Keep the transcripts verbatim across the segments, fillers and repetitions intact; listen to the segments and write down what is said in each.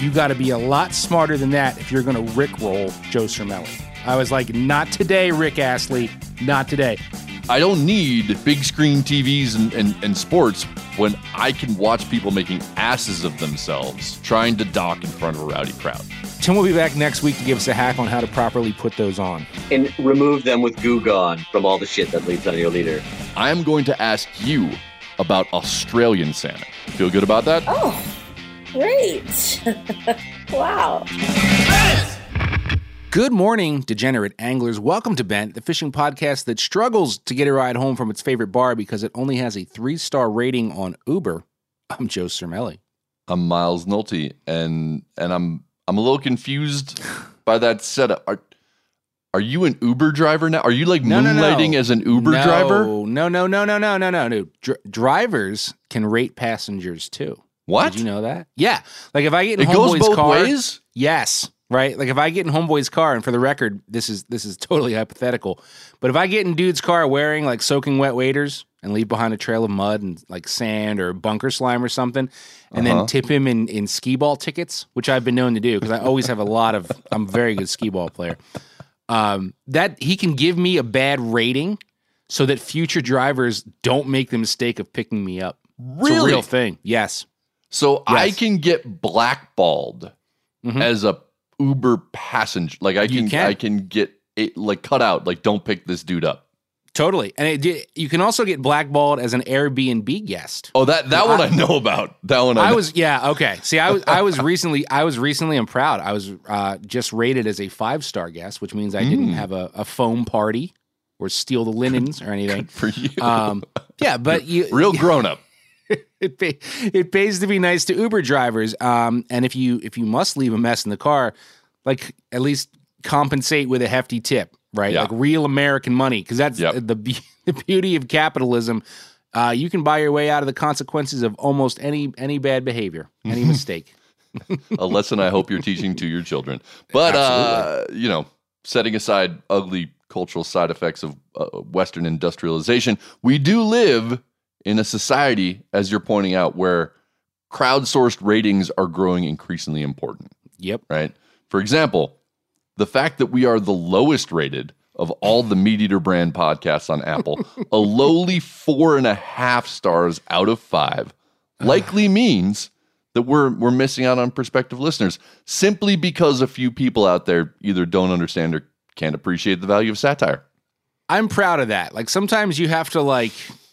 you got to be a lot smarter than that if you're going to rickroll Joe Cermele. I was like, not today, Rick Astley, not today. I don't need big screen T Vs and, and, and sports when I can watch people making asses of themselves trying to dock in front of a rowdy crowd. Tim will be back next week to give us a hack on how to properly put those on. And remove them with Goo Gone from all the shit that leads on your leader. I am going to ask you about Australian Santa. Feel good about that? Oh, great. Wow. Good morning, degenerate anglers. Welcome to Bent, the fishing podcast that struggles to get a ride home from its favorite bar because it only has a three-star rating on Uber. I'm Joe Cermele. I'm Miles Nolte, and and I'm I'm a little confused by that setup. Are, are you an Uber driver now? Are you like no, moonlighting no, no. as an Uber no, driver? No, no, no, no, no, no, no, no. Dr- drivers can rate passengers too. What? Did you know that? Yeah. Like if I get in it goes Homeboy's both car, ways? Yes. Right? Like if I get in Homeboy's car, and for the record, this is this is totally hypothetical, but if I get in dude's car wearing like soaking wet waders and leave behind a trail of mud and like sand or bunker slime or something, and uh-huh. then tip him in, in skee ball tickets, which I've been known to do because I always have a lot of, I'm a very good skee ball player, um, that he can give me a bad rating so that future drivers don't make the mistake of picking me up. Really? It's a real thing. Yes. So yes. I can get blackballed mm-hmm. as a Uber passenger. Like I can, can. I can get it like cut out. Like don't pick this dude up. Totally. And it, you can also get blackballed as an Airbnb guest. Oh, that that one I, I know about. That one I, I know. was yeah, okay. See, I was I was recently I was recently I'm proud. I was uh, just rated as a five-star guest, which means I mm. didn't have a, a foam party or steal the linens or anything. Good for you. Um, yeah, but you real grown up. It pay, it pays to be nice to Uber drivers. Um, and if you if you must leave a mess in the car, like at least compensate with a hefty tip. Right, yeah. Like real American money, because that's yep. the be- the beauty of capitalism. Uh, you can buy your way out of the consequences of almost any any bad behavior, any mistake. A lesson I hope you're teaching to your children. But uh, you know, setting aside ugly cultural side effects of uh, Western industrialization, we do live in a society, as you're pointing out, where crowdsourced ratings are growing increasingly important. Yep. Right. For example, the fact that we are the lowest rated of all the Meat Eater brand podcasts on Apple, a lowly four and a half stars out of five, likely means that we're we're missing out on prospective listeners simply because a few people out there either don't understand or can't appreciate the value of satire. I'm proud of that. Like sometimes you have to like,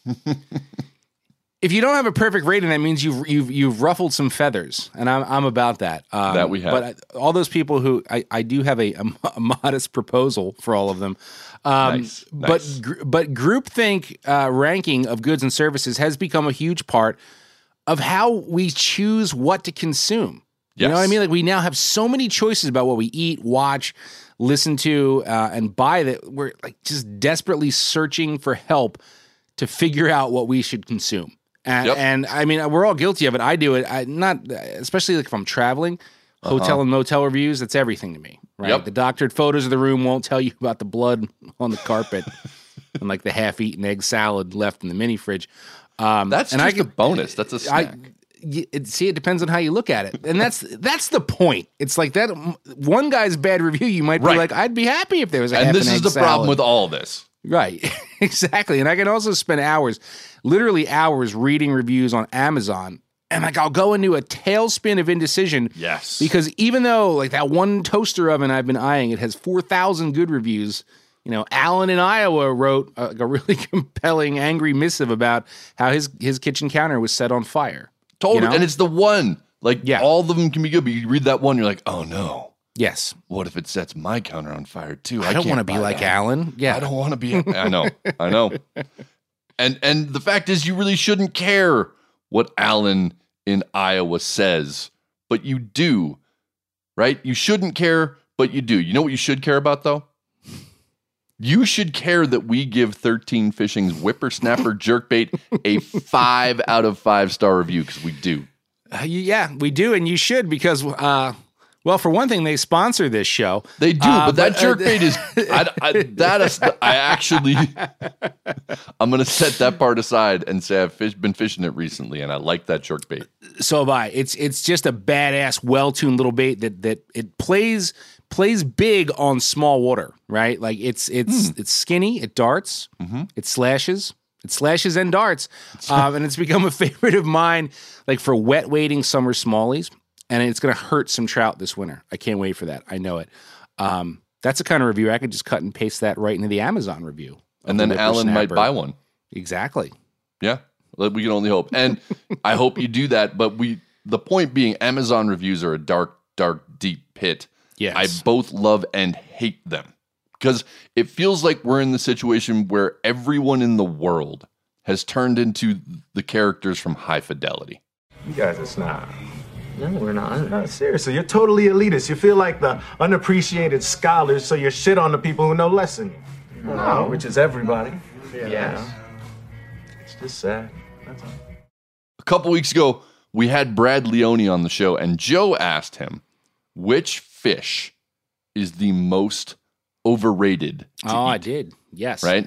if you don't have a perfect rating, that means you've you've you've ruffled some feathers, and I'm I'm about that. Um, that we have. But I, all those people who I, I do have a, a, a modest proposal for all of them. Um, nice. But nice. gr- but groupthink uh, ranking of goods and services has become a huge part of how we choose what to consume. Yes. You know what I mean? Like we now have so many choices about what we eat, watch, listen to, uh, and buy that we're like just desperately searching for help to figure out what we should consume. And, yep. and I mean, we're all guilty of it. I do it. I not, especially like if I'm traveling, hotel uh-huh. and motel reviews. That's everything to me, right? Yep. The doctored photos of the room won't tell you about the blood on the carpet and like the half-eaten egg salad left in the mini fridge. Um, that's and just I can, a bonus. That's a snack. I, it, see, it depends on how you look at it, and that's that's the point. It's like that one guy's bad review. You might be right. like, I'd be happy if there was a and half this an is egg the salad. problem with all this. Right, exactly. And I can also spend hours, literally hours, reading reviews on Amazon, and like I'll go into a tailspin of indecision. Yes, because even though like that one toaster oven I've been eyeing, it has four thousand good reviews. You know, Alan in Iowa wrote a, a really compelling, angry missive about how his his kitchen counter was set on fire. Totally, you know? And it's the one. Like, yeah. all of them can be good, but you read that one, you're like, oh no. Yes. What if it sets my counter on fire too? I, I don't want to can't be like that. Alan. Yeah. I don't want to be. I know. I know. And and the fact is, you really shouldn't care what Alan in Iowa says, but you do, right? You shouldn't care, but you do. You know what you should care about, though? You should care that we give thirteen Fishing's Whippersnapper Jerkbait a five out of five star review, because we do. Uh, yeah, we do, and you should, because uh, Well, for one thing, they sponsor this show. They do, uh, but that but, jerkbait uh, is I, I, that is I actually I'm going to set that part aside and say I've fish, been fishing it recently, and I like that jerkbait. So have I. It's it's just a badass, well-tuned little bait that that it plays plays big on small water, right? Like it's it's mm. it's skinny, it darts, mm-hmm. it slashes. It slashes and darts, um, and it's become a favorite of mine, like for wet wading summer smallies, and it's going to hurt some trout this winter. I can't wait for that. I know it. Um, that's the kind of review I could just cut and paste that right into the Amazon review. And then Alan might buy one. Exactly. Yeah, we can only hope. And I hope you do that, but we. the point being, Amazon reviews are a dark, dark, deep pit. Yes. I both love and hate them. Because it feels like we're in the situation where everyone in the world has turned into the characters from High Fidelity. You guys are snob. No, we're not. No, seriously, you're totally elitist. You feel like the unappreciated scholars, so you shit on the people who know less than you. No, which is everybody. Yeah. Yes. It's just sad. That's all. A couple weeks ago, we had Brad Leone on the show, and Joe asked him, which fish is the most overrated to oh eat? I did yes right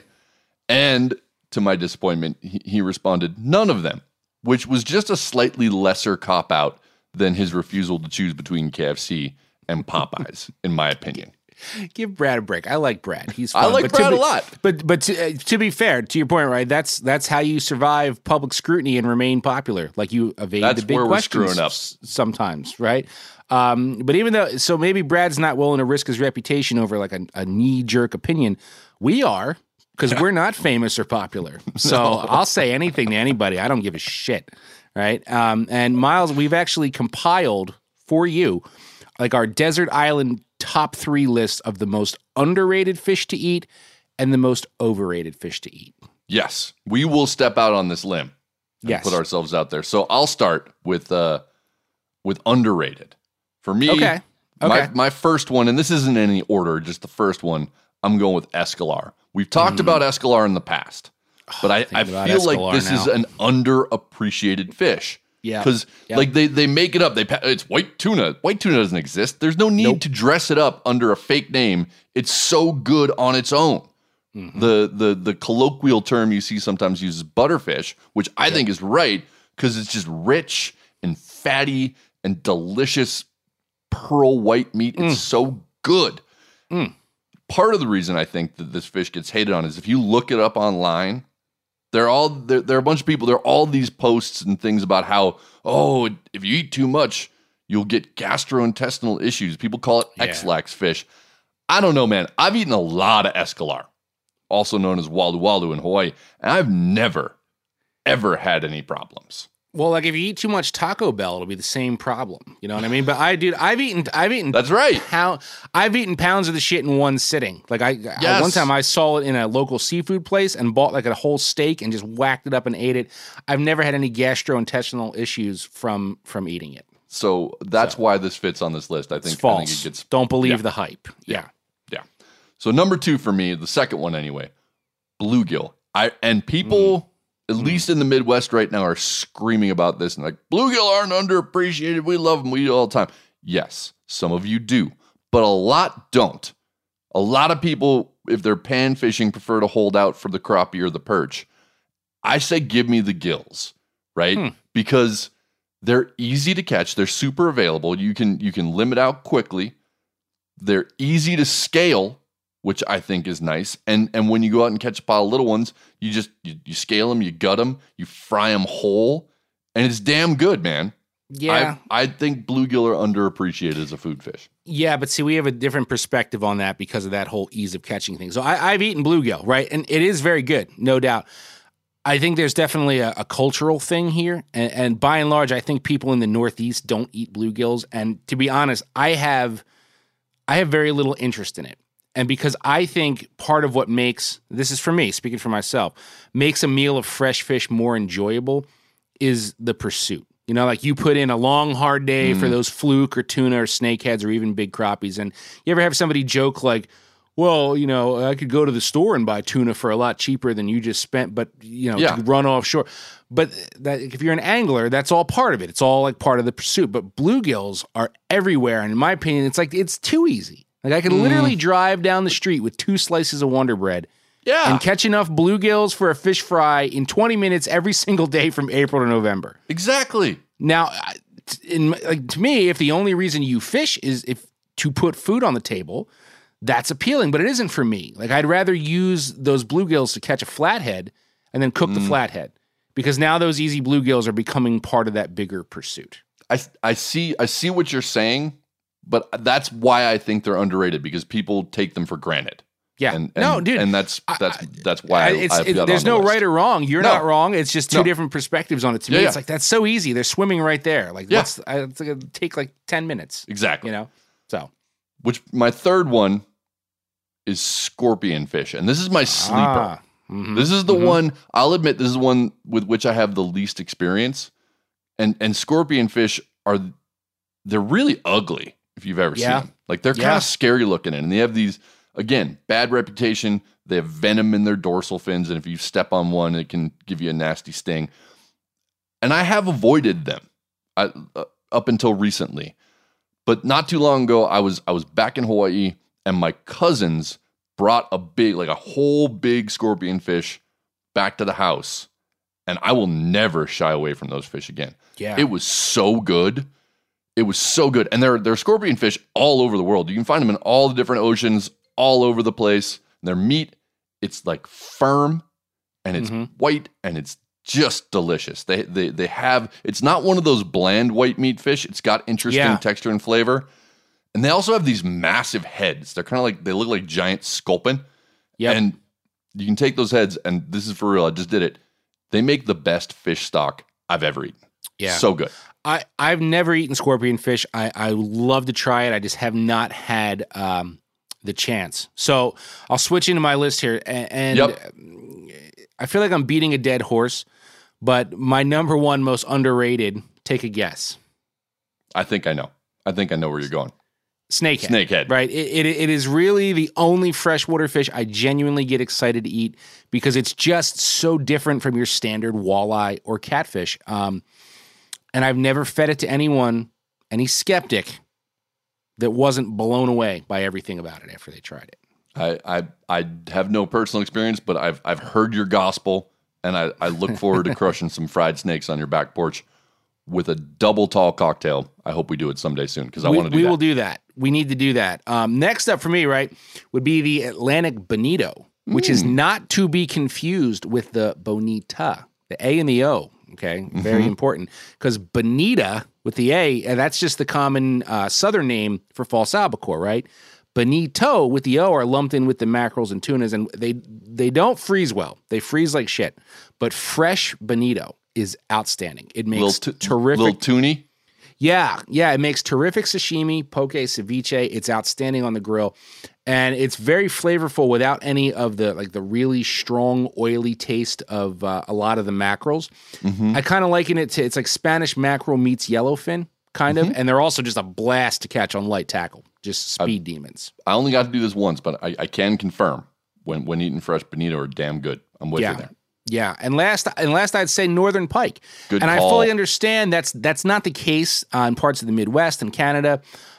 and to my disappointment he, he responded none of them, which was just a slightly lesser cop-out than his refusal to choose between K F C and Popeyes in my opinion. Give Brad a break. I like Brad. He's fun. I like but Brad be, a lot. But but to, uh, to be fair, to your point, right? That's that's how you survive public scrutiny and remain popular. Like you evade that's the big where questions we're screwing up sometimes, right? Um, but even though, so maybe Brad's not willing to risk his reputation over like a, a knee-jerk opinion. We are, because we're not famous or popular. So no. I'll say anything to anybody. I don't give a shit, right? Um, and Miles, we've actually compiled for you like our desert island top three list of the most underrated fish to eat and the most overrated fish to eat. Yes, we will step out on this limb and yes. put ourselves out there. So I'll start with uh, with underrated. For me, okay. Okay. My, my first one, and this isn't in any order, just the first one, I'm going with Escalar. We've talked mm. about Escalar in the past, but I, I feel Escalar like this now. is an underappreciated fish. Yeah. Because yep. like they, they make it up. They It's white tuna. White tuna doesn't exist. There's no need nope. to dress it up under a fake name. It's so good on its own. Mm-hmm. The, the, the colloquial term you see sometimes uses butterfish, which I yep. think is right because it's just rich and fatty and delicious pearl white meat. It's mm. so good. Mm. Part of the reason I think that this fish gets hated on is if you look it up online, they're all there. There are a bunch of people. There are all these posts and things about how, oh, if you eat too much, you'll get gastrointestinal issues. People call it yeah. X-lax fish. I don't know, man. I've eaten a lot of Escalar, also known as Walu Walu in Hawaii, and I've never, ever had any problems. Well, like if you eat too much Taco Bell, it'll be the same problem. You know what I mean? But I, dude, I've eaten, I've eaten. That's right. Pound, I've eaten pounds of the shit in one sitting. Like I, yes. I, one time I saw it in a local seafood place and bought like a whole steak and just whacked it up and ate it. I've never had any gastrointestinal issues from from eating it. So that's so. why this fits on this list. I think it's false. I think it gets. Don't believe yeah. the hype. Yeah. yeah, yeah. So number two for me, the second one anyway, bluegill. I and people. Mm. At mm. least in the Midwest right now, are screaming about this and like, bluegill aren't underappreciated. We love them. We eat all the time. Yes, some of you do, but a lot don't. A lot of people, if they're pan fishing, prefer to hold out for the crappie or the perch. I say give me the gills, right? Hmm. Because they're easy to catch. They're super available. You can you can limit out quickly. They're easy to scale, which I think is nice. And and when you go out and catch a pile of little ones, you just, you, you scale them, you gut them, you fry them whole, and it's damn good, man. Yeah. I, I think bluegill are underappreciated as a food fish. Yeah, but see, we have a different perspective on that because of that whole ease of catching thing. So I, I've eaten bluegill, right? And it is very good, no doubt. I think there's definitely a, a cultural thing here. And, and by and large, I think people in the Northeast don't eat bluegills. And to be honest, I have I have very little interest in it. And because I think part of what makes, this is for me, speaking for myself, makes a meal of fresh fish more enjoyable is the pursuit. You know, like you put in a long, hard day mm. for those fluke or tuna or snakeheads or even big crappies. And you ever have somebody joke like, well, you know, I could go to the store and buy tuna for a lot cheaper than you just spent, but, you know, Yeah. to run offshore. But that, if you're an angler, that's all part of it. It's all like part of the pursuit. But bluegills are everywhere. And in my opinion, it's like, it's too easy. Like I could Mm. literally drive down the street with two slices of Wonder Bread Yeah. and catch enough bluegills for a fish fry in twenty minutes every single day from April to November. Exactly. Now, I- in, like, to me, if the only reason you fish is if to put food on the table, that's appealing, but it isn't for me. Like I'd rather use those bluegills to catch a flathead and then cook the flathead because now those easy bluegills are becoming part of that bigger pursuit. I I see I see what you're saying, but that's why I think they're underrated because people take them for granted. Yeah, And, and no, dude, and that's that's that's why I, it's, I it- put that there's on the no list. right or wrong. You're No. not wrong. It's just two No. different perspectives on it. To Yeah, me, yeah. it's like that's so easy. They're swimming right there. Like, Yeah. what's I, it's like it'll take like ten minutes. Exactly. You know, so Which my third one is scorpion fish, and this is my sleeper. Ah, mhm, This is the mhm. one, I'll admit, this is one with which I have the least experience. And and scorpion fish are, they're really ugly if you've ever Yeah. seen them. Like they're kind Yeah. of scary looking. And they have these, again, bad reputation. They have venom in their dorsal fins. And if you step on one, it can give you a nasty sting. And I have avoided them I, uh, up until recently. But not too long ago, I was I was back in Hawaii and my cousins brought a big, like a whole big scorpion fish back to the house. And I will never shy away from those fish again. Yeah. It was so good. It was so good. And there, there are scorpion fish all over the world. You can find them in all the different oceans, all over the place. Their meat, it's like firm and it's Mhm. white and it's just delicious. They, they, they have, it's not one of those bland white meat fish. It's got interesting Yeah. texture and flavor. And they also have these massive heads. They're kind of like, they look like giant sculpin. Yep. And you can take those heads, and this is for real, I just did it. They make the best fish stock I've ever eaten. Yeah. So good. I, I've never eaten scorpion fish. I, I love to try it. I just have not had um, the chance. So I'll switch into my list here. And, and Yep. I feel like I'm beating a dead horse, but my number one most underrated, take a guess. I think I know. I think I know where you're going. Snakehead. Snakehead. Right. It, it, it is really the only freshwater fish I genuinely get excited to eat because it's just so different from your standard walleye or catfish. Um, and I've never fed it to anyone, any skeptic, that wasn't blown away by everything about it after they tried it. I, I I have no personal experience, but I've I've heard your gospel, and I, I look forward to crushing some fried snakes on your back porch with a double tall cocktail. I hope we do it someday soon because I we, want to do we that. will do that. We need to do that. Um, next up for me, right, would be the Atlantic Bonito, which is not to be confused with the Bonita, the A and the O. Okay, very important because Bonita with the A, and that's just the common uh, southern name for false albacore, right? Bonito with the O are lumped in with the mackerels and tunas, and they they don't freeze well. They freeze like shit. But fresh Bonito is outstanding. It makes little tu- terrific. little toonie. Yeah, yeah, it makes terrific sashimi, poke, ceviche. It's outstanding on the grill, and it's very flavorful without any of the like the really strong, oily taste of uh, a lot of the mackerels. I kind of liken it to it's like Spanish mackerel meets yellowfin, kind of, and they're also just a blast to catch on light tackle, just speed demons. I only got to do this once, but I, I can confirm when when eating fresh bonito are damn good. I'm with Yeah. you there. Yeah, and last and last I'd say northern pike, Good and I call. fully understand that's that's not the case uh, in parts of the Midwest and Canada.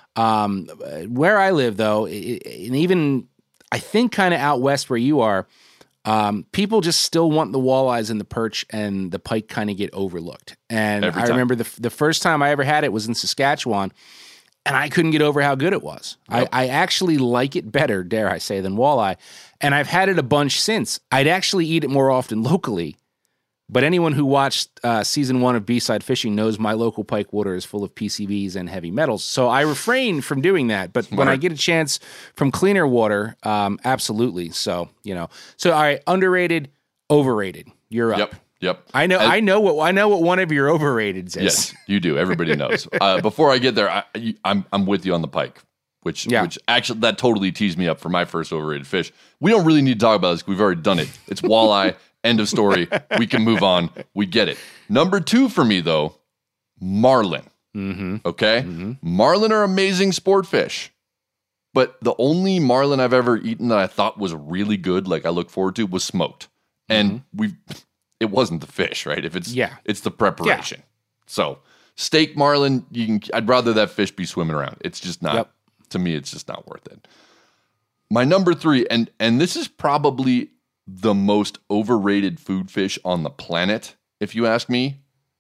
Um, where I live, though, i- i- and even I think kind of out west where you are, um, people just still want the walleyes and the perch, and the pike kind of get overlooked. And Every I time. remember the the first time I ever had it was in Saskatchewan. And I couldn't get over how good it was. Yep. I, I actually like it better, dare I say, than walleye. And I've had it a bunch since. I'd actually eat it more often locally. But anyone who watched uh, season one of B-Side Fishing knows my local pike water is full of P C Bs and heavy metals. So I refrain from doing that. But when Smart. I get a chance from cleaner water, um, absolutely. So, you know. So, all right, underrated, overrated. You're up. Yep. Yep. I know. And- I know what. I know what one of your overrateds is. Yes, you do. Everybody knows. Uh, before I get there, I, you- I'm I'm with you on the pike, which Yeah. which actually that totally teased me up for my first overrated fish. We don't really need to talk about this. 'Cause we've already done it. It's walleye. End of story. We can move on. We get it. Number two for me though, marlin. Mm-hmm. Okay, marlin are amazing sport fish. But the only marlin I've ever eaten that I thought was really good, like I look forward to, was smoked. And mm-hmm. we it wasn't the fish, right? If it's yeah. it's the preparation. Yeah. So steak marlin, you can I'd rather that fish be swimming around. It's just not yep. to me, it's just not worth it. My number three, and and this is probably the most overrated food fish on the planet, if you ask me,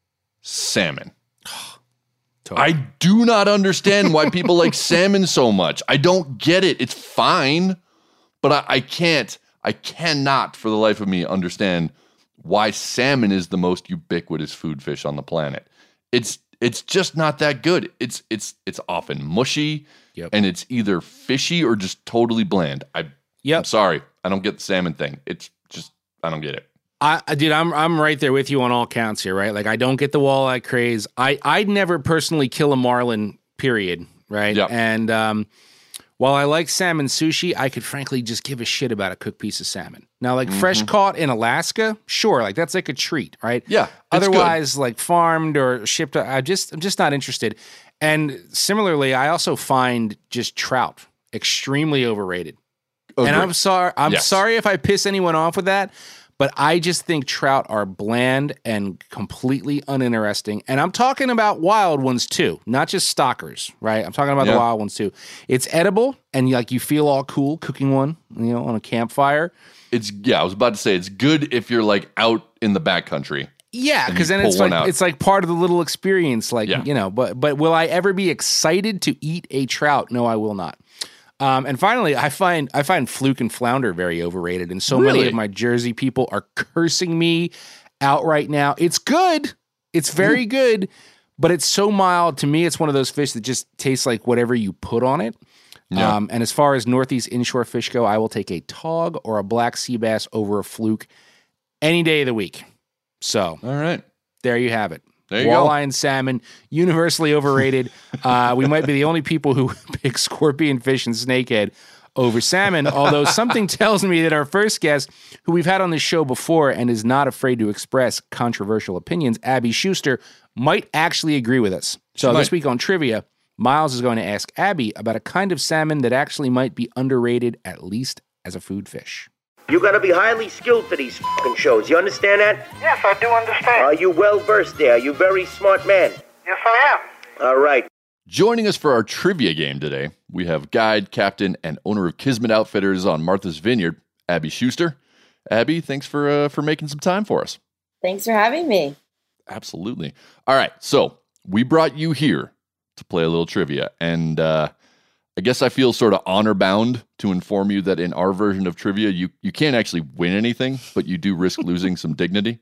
salmon. Totally. I do not understand why people like salmon so much. I don't get it. It's fine, but I, I can't, I cannot for the life of me understand why salmon is the most ubiquitous food fish on the planet. It's it's just not that good. It's it's it's often mushy, yep. and it's either fishy or just totally bland. I, yep. I'm sorry, I don't get the salmon thing. It's just I don't get it. I, I dude, I'm I'm right there with you on all counts here, right? Like I don't get the walleye craze. I I'd never personally kill a marlin, period, right? Yep. And um, while I like salmon sushi, I could frankly just give a shit about a cooked piece of salmon. Now, like mm-hmm. fresh caught in Alaska, sure, like that's like a treat, right? Yeah. Otherwise, good. Like farmed or shipped, I just I'm just not interested. And similarly, I also find just trout extremely overrated. Agreed. And I'm sorry, I'm yes. sorry if I piss anyone off with that. But I just think trout are bland and completely uninteresting. And I'm talking about wild ones too, not just stockers, right? I'm talking about yeah. the wild ones too. It's edible, and like you feel all cool cooking one, you know, on a campfire. It's yeah, I was about to say it's good if you're like out in the backcountry. Yeah, because then it's like out. it's like part of the little experience, like yeah. you know. But but will I ever be excited to eat a trout? No, I will not. Um, and finally, I find I find fluke and flounder very overrated, and so really? many of my Jersey people are cursing me out right now. It's good, it's very good, but it's so mild. To me, it's one of those fish that just tastes like whatever you put on it. Yeah. Um, and as far as Northeast inshore fish go, I will take a tog or a black sea bass over a fluke any day of the week. So, all right, there you have it. There you Walleye go. and salmon, universally overrated. uh, we might be the only people who pick scorpion fish and snakehead over salmon, although something tells me that our first guest, who we've had on this show before and is not afraid to express controversial opinions, Abby Schuster, might actually agree with us. So this week on Trivia, Miles is going to ask Abby about a kind of salmon that actually might be underrated, at least as a food fish. You gotta be highly skilled for these fucking shows. You understand that? Yes, I do understand. Are you well versed there? Are you a very smart man? Yes, I am. All right. Joining us for our trivia game today, we have guide, captain, and owner of Kismet Outfitters on Martha's Vineyard, Abby Schuster. Abby, thanks for uh, for making some time for us. Thanks for having me. Absolutely. All right, so we brought you here to play a little trivia, and uh, I guess I feel sort of honor-bound to inform you that in our version of trivia, you, you can't actually win anything, but you do risk losing some dignity.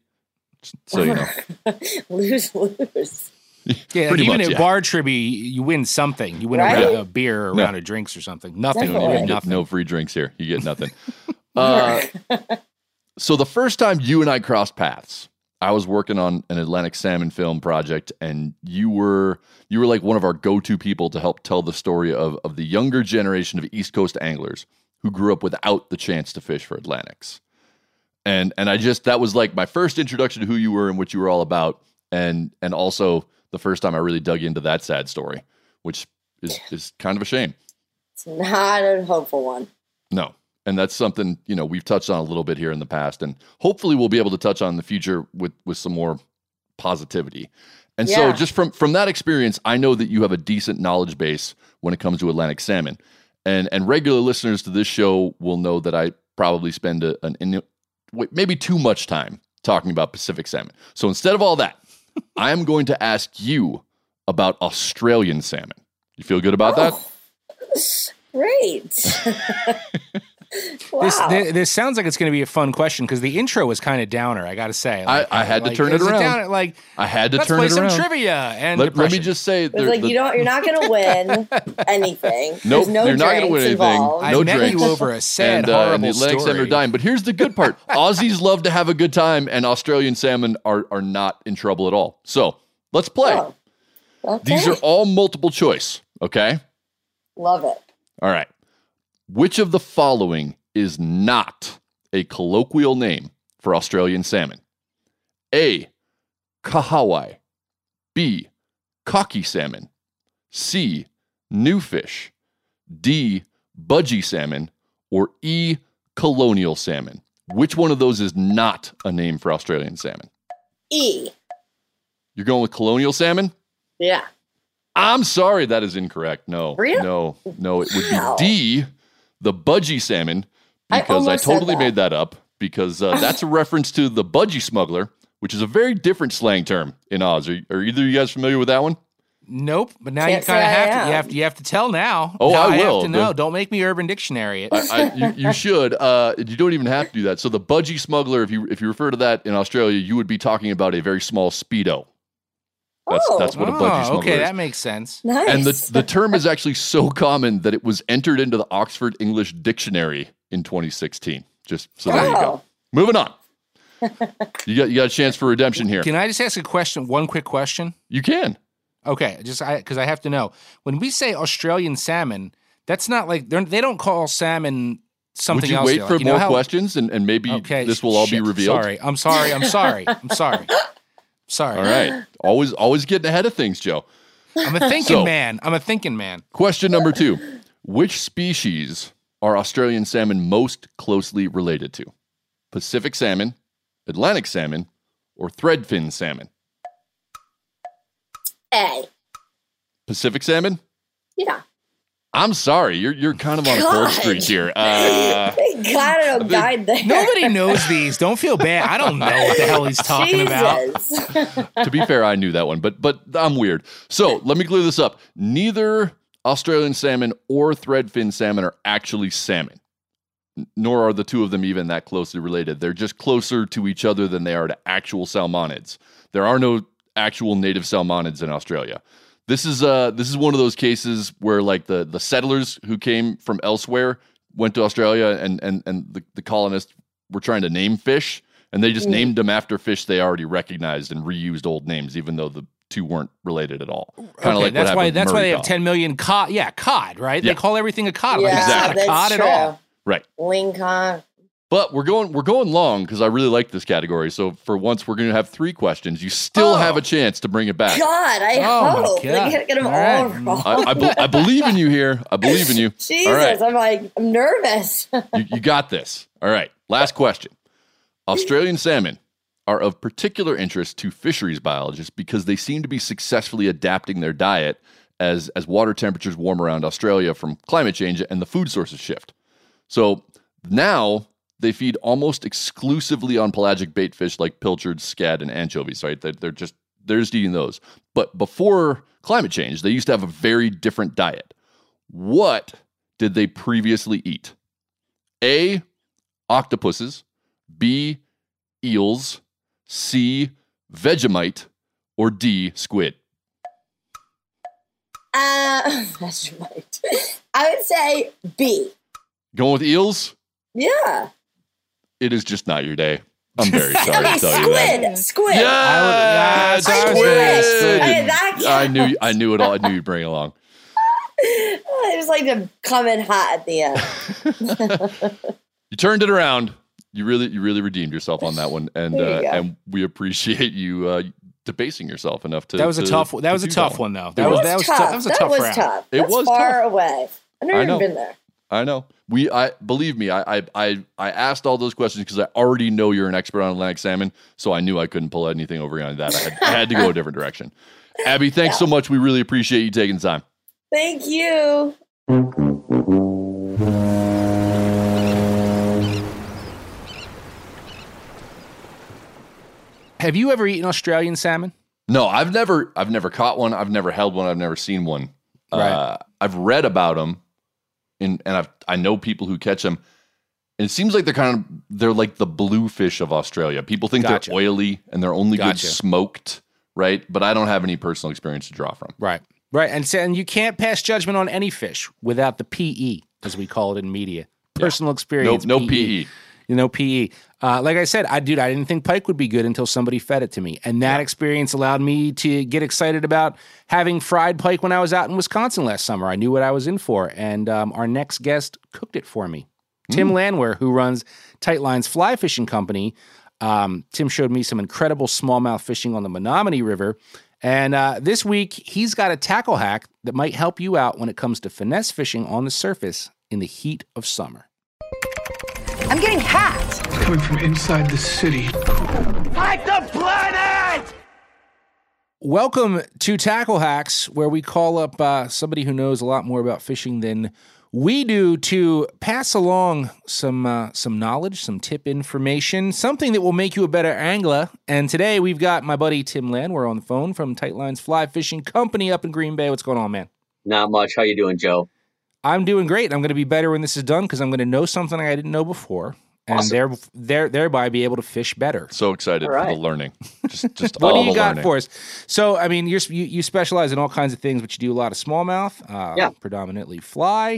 So you know. lose, lose. Yeah, like even much, at yeah. bar trivia, you win something. You win right? a, a beer or a no. round of drinks or something. Nothing. You get nothing. No free drinks here. You get nothing. uh, so the first time you and I crossed paths, I was working on an Atlantic salmon film project, and you were you were like one of our go-to people to help tell the story of, of the younger generation of East Coast anglers who grew up without the chance to fish for Atlantics. And and I just that was like my first introduction to who you were and what you were all about, and and also the first time I really dug into that sad story, which is, is kind of a shame. It's not a hopeful one. No. And that's something, you know, we've touched on a little bit here in the past, and hopefully we'll be able to touch on in the future with, with some more positivity. And yeah. so just from, from that experience, I know that you have a decent knowledge base when it comes to Atlantic salmon. And and regular listeners to this show will know that I probably spend a, an, an maybe too much time talking about Pacific salmon. So instead of all that, I am going to ask you about Australian salmon. You feel good about oh, that? Great. Wow. This, this this sounds like it's going to be a fun question because the intro was kind of downer. I got to say, like, I, I had like, to turn it around. Downer, like I had to let's turn play it some around. Trivia and let, let me just say, it's like the, you don't, you're not going to win anything. Nope, There's no you're not going to win anything. Involved. No I met drinks. you over a sad, and, uh, horrible and the Atlantic story. salmon are dying. But here's the good part: Aussies love to have a good time, and Australian salmon are are not in trouble at all. So let's play. Oh, okay. These are all multiple choice. Okay. Love it. All right. Which of the following is not a colloquial name for Australian salmon? A, kahawai. B, cocky salmon. C, new fish. D, budgie salmon, or E, colonial salmon? Which one of those is not a name for Australian salmon? E. You're going with colonial salmon? Yeah. I'm sorry, that is incorrect. No, Really? no, no. It would Wow. be D, the budgie salmon, I because I, almost said totally that. made that up because uh, that's a reference to the budgie smuggler, which is a very different slang term in Oz. Are, are either of you guys familiar with that one? Nope, but now Can't you kind of say I have to. am. You have to. You have to tell now. Oh, Now I will. have to know. The- Don't make me Urban Dictionary it. I, I, you, you should. Uh, you don't even have to do that. So the budgie smuggler, if you if you refer to that in Australia, you would be talking about a very small Speedo. That's Oh. that's what a budgie Oh, smuggler okay, is. that makes sense. Nice. And the, the term is actually so common that it was entered into the Oxford English Dictionary in twenty sixteen. Just so there you go. Oh. Moving on. You got you got a chance for redemption here. Can I just ask a question? One quick question. You can. Okay, just I because I have to know when we say Australian salmon, that's not like they're, they don't call salmon something Would you else. wait here. for Like, you know more how- questions and, and maybe Okay, this will all shit, be revealed? Sorry, I'm sorry. I'm sorry. I'm sorry. Sorry. All right. Always always getting ahead of things, Joe. I'm a thinking So- man. I'm a thinking man. Question number two. Which species are Australian salmon most closely related to? Pacific salmon, Atlantic salmon, or threadfin salmon? A. Pacific salmon? Yeah. I'm sorry, you're you're kind of on a cold God. streak here. Uh, Thank God I don't guide there. Nobody knows these. Don't feel bad. I don't know what the hell he's talking about. Jesus. to be fair, I knew that one, but but I'm weird. So let me clear this up. Neither Australian salmon or threadfin salmon are actually salmon, N- nor are the two of them even that closely related. They're just closer to each other than they are to actual salmonids. There are no actual native salmonids in Australia. This is uh this is one of those cases where like the the settlers who came from elsewhere went to Australia and and and the, the colonists were trying to name fish and they just Mm. named them after fish they already recognized and reused old names even though the two weren't related at all. Kind of Okay, like that's what why happened with that's why Murray they have cod. ten million cod. Yeah, cod, right? Yeah. They call everything a cod. Yeah, Like, it's not Exactly. a cod that's at all. true. Right. Lincoln. But we're going we're going long because I really like this category. So for once we're going to have three questions. You still Oh. have a chance to bring it back. God, I Oh, my hope. God. They can't get them All all, right. wrong. I, I, be- I believe in you here. I believe in you. Jesus, All right. I'm like, I'm nervous. You, you got this. All right. Last question. Australian salmon are of particular interest to fisheries biologists because they seem to be successfully adapting their diet as, as water temperatures warm around Australia from climate change and the food sources shift. So now they feed almost exclusively on pelagic bait fish like pilchards, scad, and anchovies, right? They're, they're just they're just eating those. But before climate change, they used to have a very different diet. What did they previously eat? A, octopuses, B, eels, C, Vegemite, or D, squid? Uh, that's right. I would say B. Going with eels? Yeah. It is just not your day. I'm very sorry Okay, to tell you that. squid. Squid. Yeah, I would- yeah, I I was knew gonna it. say Okay, that I knew counts. I knew it all. I knew you'd bring it along. I just like to come in hot at the end. You turned it around. You really you really redeemed yourself on that one, and There you uh, go. and we appreciate you uh, debasing yourself enough to. That was a to- tough. That to was a do tough that one, though. It That was was. that was tough. tough. That was a that tough was round. tough. It That's was far tough. away. I've I never know. even been there. I know. We I believe me. I I I, I asked all those questions because I already know you're an expert on Atlantic salmon, so I knew I couldn't pull anything over on that. I had, I had to go a different direction. Abby, thanks so much. We really appreciate you taking the time. Thank you. Have you ever eaten Australian salmon? No, I've never I've never caught one. I've never held one. I've never seen one. Right. Uh, I've read about them, and and I've I know people who catch them. And it seems like they're kind of they're like the bluefish of Australia. People think Gotcha. they're oily and they're only Gotcha. good smoked, right? But I don't have any personal experience to draw from. Right. Right. And so, and you can't pass judgment on any fish without the P E, as we call it in media. Personal No, experience. no P E. You know, P E. Uh, like I said, I dude, I didn't think pike would be good until somebody fed it to me. And that experience allowed me to get excited about having fried pike when I was out in Wisconsin last summer. I knew what I was in for. And um, our next guest cooked it for me. Tim Landwehr, who runs Tight Lines Fly Fishing Company. Um, Tim showed me some incredible smallmouth fishing on the Menominee River. And uh, this week, he's got a tackle hack that might help you out when it comes to finesse fishing on the surface in the heat of summer. I'm getting hacked. It's coming from inside the city. Fight the planet! Welcome to Tackle Hacks, where we call up uh, somebody who knows a lot more about fishing than we do to pass along some uh, some knowledge, some tip information, something that will make you a better angler. And today we've got my buddy Tim Landwehr on the phone from Tight Lines Fly Fishing Company up in Green Bay. What's going on, man? Not much. How you doing, Joe? I'm doing great. I'm going to be better when this is done because I'm going to know something I didn't know before. And Awesome. there, there, thereby be able to fish better. So excited All right. for the learning. Just, just What all do you the got learning. for us? So, I mean, you're, you you specialize in all kinds of things, but you do a lot of smallmouth, uh, Yeah. predominantly fly.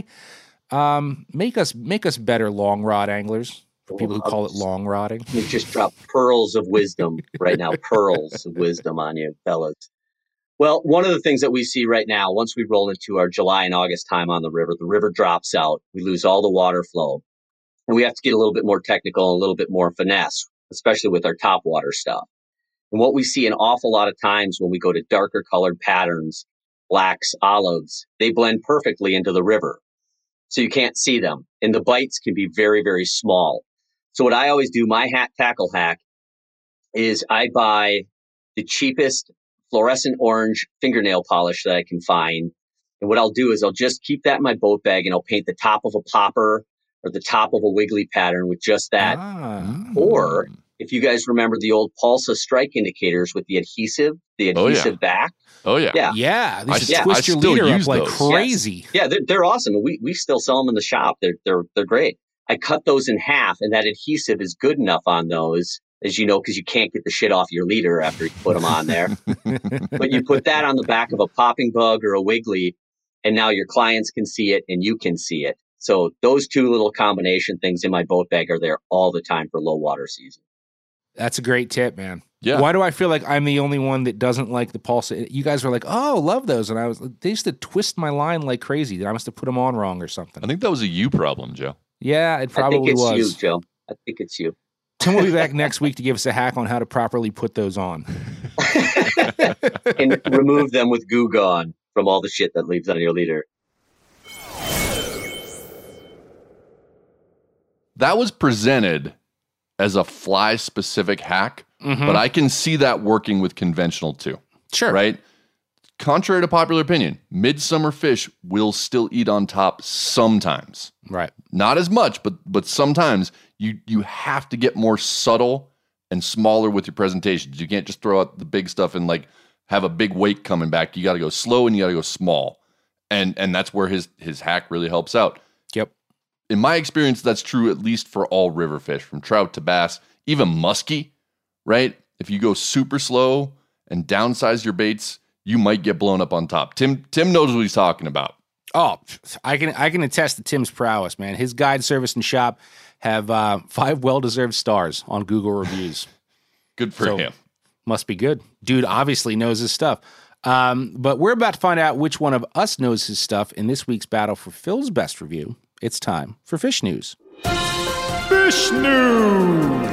Um, make us make us better long rod anglers. For people who call it long rodding. Let me just drop pearls of wisdom right now. Pearls of wisdom on you, fellas. Well, one of the things that we see right now, once we roll into our July and August time on the river, the river drops out. We lose all the water flow. And we have to get a little bit more technical and a little bit more finesse, especially with our top water stuff. And what we see an awful lot of times when we go to darker colored patterns, blacks, olives, they blend perfectly into the river. So you can't see them. And the bites can be very, very small. So what I always do, my hat tackle hack, is I buy the cheapest fluorescent orange fingernail polish that I can find. And what I'll do is I'll just keep that in my boat bag and I'll paint the top of a popper or the top of a wiggly pattern with just that. Ah. Or if you guys remember the old Pulsa strike indicators with the adhesive, the Oh, yeah. adhesive back. Oh, yeah. Yeah. Yeah, they I used to st- twist I your still leader up use like those. crazy. Yeah, they're, they're awesome. We we still sell them in the shop. They're they're they're great. I cut those in half, and that adhesive is good enough on those, as you know, because you can't get the shit off your leader after you put them on there. But you put that on the back of a popping bug or a wiggly, and now your clients can see it and you can see it. So those two little combination things in my boat bag are there all the time for low water season. That's a great tip, man. Yeah. Why do I feel like I'm the only one that doesn't like the pulse? You guys were like, "Oh, love those," and I was. They used to twist my line like crazy. I must have put them on wrong or something. I think that was a you problem, Joe. Yeah, it I probably think it's was. you, Joe. I think it's you. Tim will be back next week to give us a hack on how to properly put those on. And remove them with Goo Gone from all the shit that leaves on your leader. That was presented as a fly-specific hack, Mhm. but I can see that working with conventional too. Sure. Right? Contrary to popular opinion, midsummer fish will still eat on top sometimes. Right. Not as much, but but sometimes you you have to get more subtle and smaller with your presentations. You can't just throw out the big stuff and like have a big weight coming back. You got to go slow and you got to go small. And and that's where his his hack really helps out. Yep. In my experience, that's true at least for all river fish, from trout to bass, even muskie, right? If you go super slow and downsize your baits, you might get blown up on top. Tim Tim knows what he's talking about. Oh, I can I can attest to Tim's prowess, man. His guide service and shop have uh, five well-deserved stars on Google reviews. Good for So, him. Must be good. Dude obviously knows his stuff. Um, but we're about to find out which one of us knows his stuff in this week's battle for Phil's best review. It's time for Fish News. Fish News!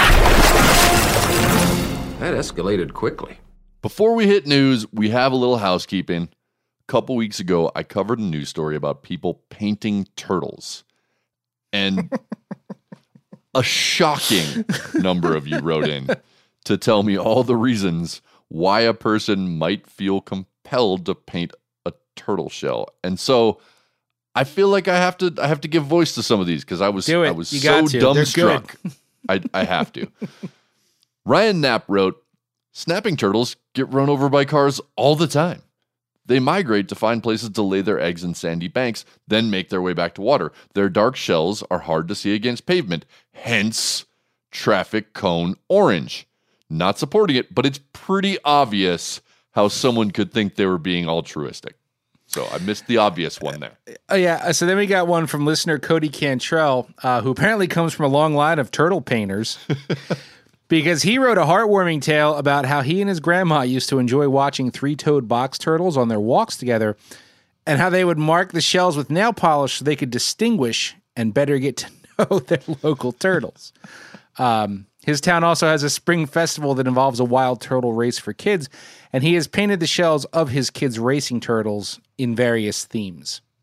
That escalated quickly. Before we hit news, we have a little housekeeping. A couple weeks ago, I covered a news story about people painting turtles. And a shocking number of you wrote in to tell me all the reasons why a person might feel compelled to paint a turtle shell. And so I feel like I have to I have to give voice to some of these because I was Do it. I was You so got to. They're dumbstruck. I I have to. Ryan Knapp wrote, snapping turtles get run over by cars all the time. They migrate to find places to lay their eggs in sandy banks, then make their way back to water. Their dark shells are hard to see against pavement, hence traffic cone orange. Not supporting it, but it's pretty obvious how someone could think they were being altruistic. So I missed the obvious one there. Oh, yeah. So then we got one from listener Cody Cantrell, uh, who apparently comes from a long line of turtle painters. Because he wrote a heartwarming tale about how he and his grandma used to enjoy watching three-toed box turtles on their walks together and how they would mark the shells with nail polish so they could distinguish and better get to know their local turtles. Um, his town also has a spring festival that involves a wild turtle race for kids, and he has painted the shells of his kids' racing turtles in various themes.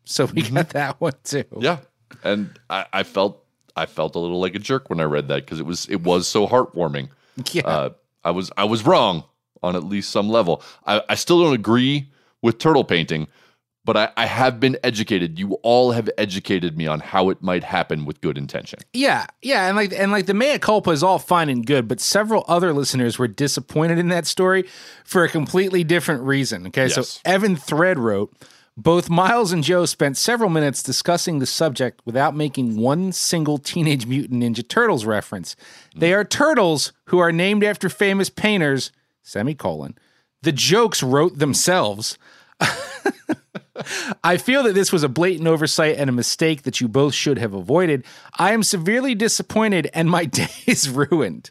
So we mm-hmm. got that one too. Yeah. And I, I felt I felt a little like a jerk when I read that because it was it was so heartwarming. Yeah. Uh, I was I was wrong on at least some level. I, I still don't agree with turtle painting, but I, I have been educated. You all have educated me on how it might happen with good intention. Yeah, yeah, and like and like the mea culpa is all fine and good, but several other listeners were disappointed in that story for a completely different reason. Okay, yes. So Evan Thread wrote, both Miles and Joe spent several minutes discussing the subject without making one single Teenage Mutant Ninja Turtles reference. Mm. They are turtles who are named after famous painters, semicolon. The jokes wrote themselves. I feel that this was a blatant oversight and a mistake that you both should have avoided. I am severely disappointed and my day is ruined.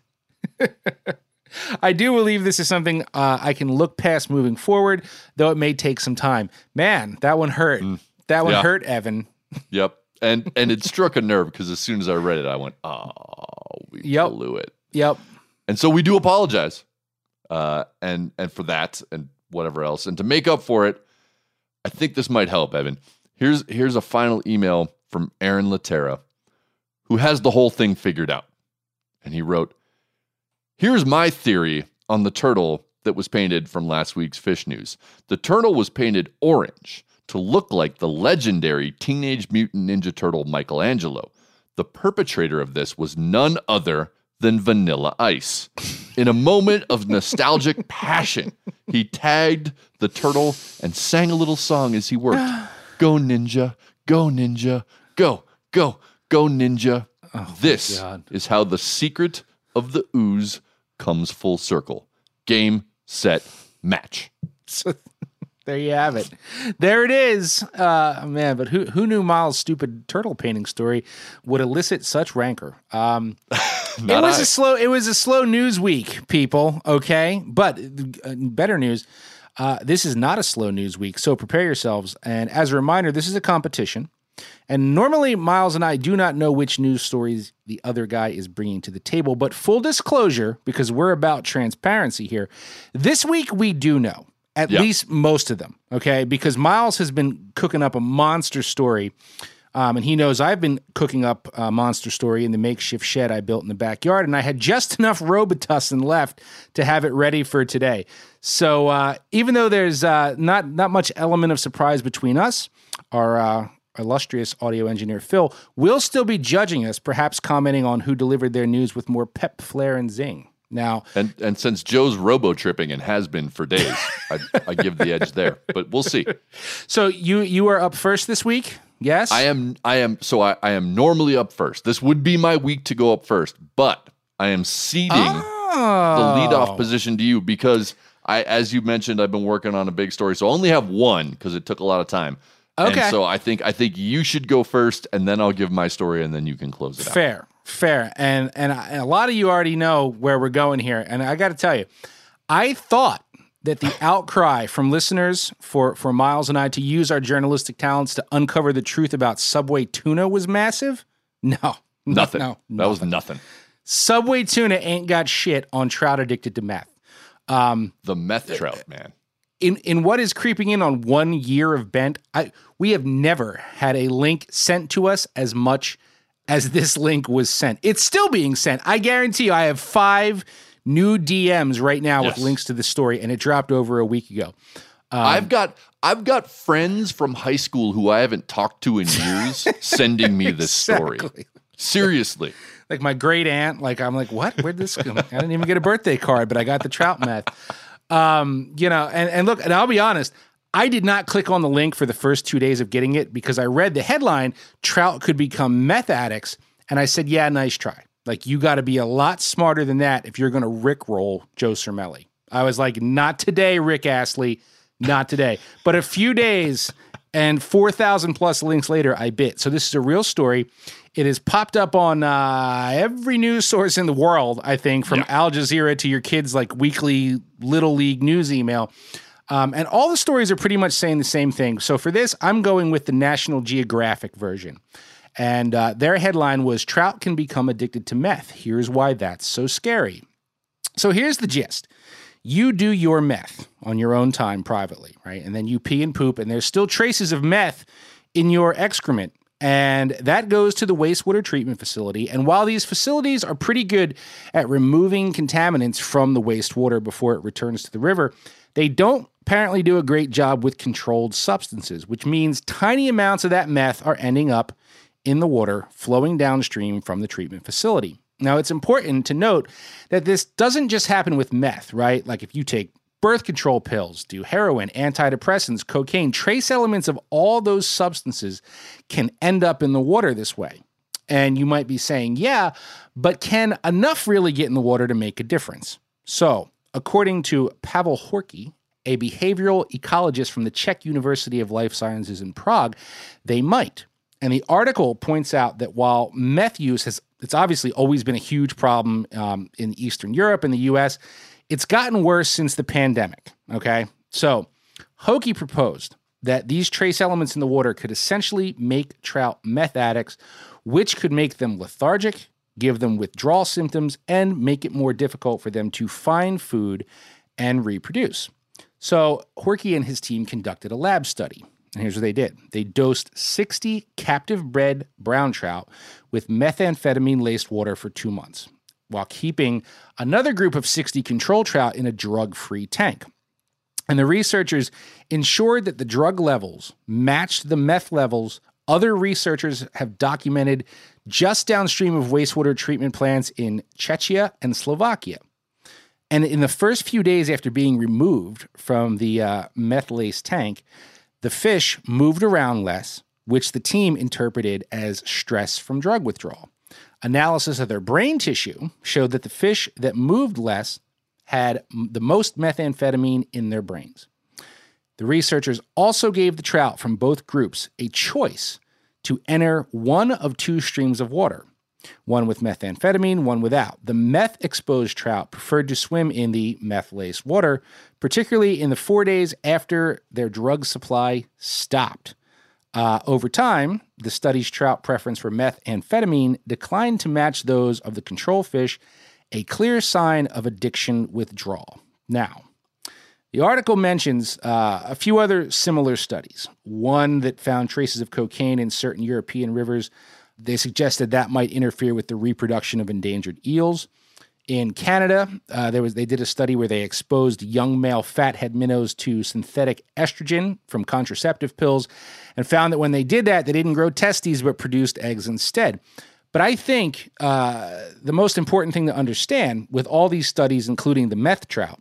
I do believe this is something uh, I can look past moving forward, though it may take some time. Man, that one hurt. Mm. That one yeah. hurt, Evan. Yep. And and it struck a nerve because as soon as I read it, I went, oh, we yep. blew it. Yep. And so we do apologize. Uh, and and for that and whatever else. And to make up for it, I think this might help, Evan. Here's here's a final email from Aaron Laterra, who has the whole thing figured out. And he wrote, here's my theory on the turtle that was painted from last week's Fish News. The turtle was painted orange to look like the legendary Teenage Mutant Ninja Turtle Michelangelo. The perpetrator of this was none other than Vanilla Ice. In a moment of nostalgic passion, he tagged the turtle and sang a little song as he worked. Go ninja, go ninja, go, go, go ninja. Oh, this is how the secret of the ooze comes full circle. Game, set, match. So there you have it. There it is. Uh, man, but who who knew Miles' stupid turtle painting story would elicit such rancor? Um, it was I. a slow. It was a slow news week, people. Okay, but uh, better news. Uh, this is not a slow news week, so prepare yourselves. And as a reminder, this is a competition. And normally, Miles and I do not know which news stories the other guy is bringing to the table. But full disclosure, because we're about transparency here, this week we do know. At yep. least most of them, okay? Because Miles has been cooking up a monster story, um, and he knows I've been cooking up a monster story in the makeshift shed I built in the backyard, and I had just enough Robitussin left to have it ready for today. So uh, even though there's uh, not not much element of surprise between us, our uh, illustrious audio engineer Phil will still be judging us, perhaps commenting on who delivered their news with more pep, flair, and zing. Now, and and since Joe's robo-tripping and has been for days, I, I give the edge there, but we'll see. So you you are up first this week, yes? I am. I am. So I, I am normally up first. This would be my week to go up first, but I am ceding oh. the leadoff position to you because I, as you mentioned, I've been working on a big story, so I only have one because it took a lot of time. Okay. And so I think I think you should go first, and then I'll give my story, and then you can close it out. Fair. Fair. And, and and a lot of you already know where we're going here. And I got to tell you, I thought that the outcry from listeners for, for Miles and I to use our journalistic talents to uncover the truth about Subway tuna was massive. No. Nothing. No, that nothing. was nothing. Subway tuna ain't got shit on trout addicted to meth. Um, the meth trout, man. In in what is creeping in on one year of Bent, I we have never had a link sent to us as much as this link was sent. It's still being sent. I guarantee you I have five new D Ms right now yes. with links to the story, and it dropped over a week ago. Um, I've got I've got friends from high school who I haven't talked to in years sending me this story. Exactly. Seriously. Like my great aunt, like I'm like, what? Where'd this come? I didn't even get a birthday card, but I got the trout meth. Um, you know, and, and look, and I'll be honest, I did not click on the link for the first two days of getting it because I read the headline, trout could become meth addicts. And I said, yeah, nice try. Like, you got to be a lot smarter than that if you're going to rickroll Joe Cermele. I was like, not today, Rick Astley, not today. But a few days and four thousand plus links later, I bit. So this is a real story. It has popped up on uh, every news source in the world, I think, from yeah. Al Jazeera to your kids' like weekly Little League news email. Um, and all the stories are pretty much saying the same thing. So for this, I'm going with the National Geographic version. And uh, their headline was, Trout Can Become Addicted to Meth. Here's why that's so scary. So here's the gist. You do your meth on your own time privately, right? And then you pee and poop, and there's still traces of meth in your excrement. And that goes to the wastewater treatment facility. And while these facilities are pretty good at removing contaminants from the wastewater before it returns to the river, they don't apparently do a great job with controlled substances, which means tiny amounts of that meth are ending up in the water flowing downstream from the treatment facility. Now, it's important to note that this doesn't just happen with meth, right? Like if you take birth control pills, do heroin, antidepressants, cocaine, trace elements of all those substances can end up in the water this way. And you might be saying, yeah, but can enough really get in the water to make a difference? So, according to Pavel Horky, a behavioral ecologist from the Czech University of Life Sciences in Prague, they might. And the article points out that while meth use has, it's obviously always been a huge problem um, in Eastern Europe and the U S, it's gotten worse since the pandemic, okay? So, Hokie proposed that these trace elements in the water could essentially make trout meth addicts, which could make them lethargic, give them withdrawal symptoms, and make it more difficult for them to find food and reproduce. So, Horky and his team conducted a lab study. And here's what they did. They dosed sixty captive-bred brown trout with methamphetamine-laced water for two months, while keeping another group of sixty control trout in a drug-free tank. And the researchers ensured that the drug levels matched the meth levels other researchers have documented just downstream of wastewater treatment plants in Czechia and Slovakia. And in the first few days after being removed from the uh, meth-laced tank, the fish moved around less, which the team interpreted as stress from drug withdrawal. Analysis of their brain tissue showed that the fish that moved less had the most methamphetamine in their brains. The researchers also gave the trout from both groups a choice to enter one of two streams of water, one with methamphetamine, one without. The meth-exposed trout preferred to swim in the meth-laced water, particularly in the four days after their drug supply stopped. Uh, over time, the study's trout preference for methamphetamine declined to match those of the control fish, a clear sign of addiction withdrawal. Now, the article mentions uh, a few other similar studies. One that found traces of cocaine in certain European rivers. They suggested that might interfere with the reproduction of endangered eels. In Canada, uh, there was they did a study where they exposed young male fathead minnows to synthetic estrogen from contraceptive pills and found that when they did that, they didn't grow testes but produced eggs instead. But I think uh, the most important thing to understand with all these studies, including the meth trout,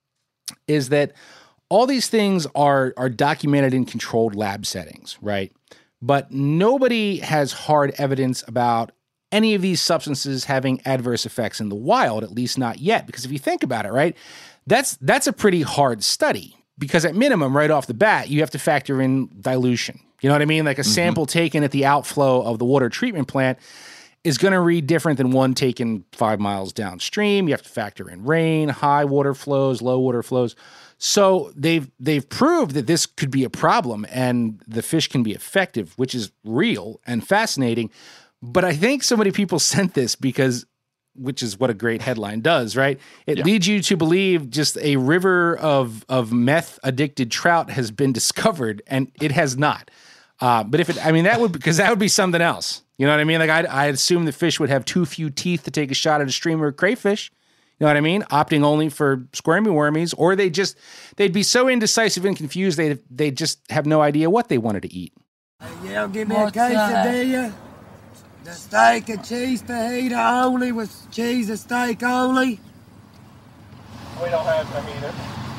is that all these things are, are documented in controlled lab settings, right? But nobody has hard evidence about any of these substances having adverse effects in the wild, at least not yet. Because if you think about it, right, that's that's a pretty hard study. Because at minimum, right off the bat, you have to factor in dilution. You know what I mean? Like a mm-hmm. sample taken at the outflow of the water treatment plant is going to read different than one taken five miles downstream. You have to factor in rain, high water flows, low water flows. So they've they've proved that this could be a problem and the fish can be effective, which is real and fascinating. But I think so many people sent this because, which is what a great headline does, right? It yeah. leads you to believe just a river of of meth addicted trout has been discovered, and it has not. Uh, but if it, I mean, that would because that would be something else. You know what I mean? Like I I assume the fish would have too few teeth to take a shot at a streamer of crayfish. You know what I mean? Opting only for squirmy wormies, or they just they'd be so indecisive and confused they they just have no idea what they wanted to eat. Yeah, give me What's a quesadilla. The steak and cheese fajita only with cheese and steak only. We don't have them either.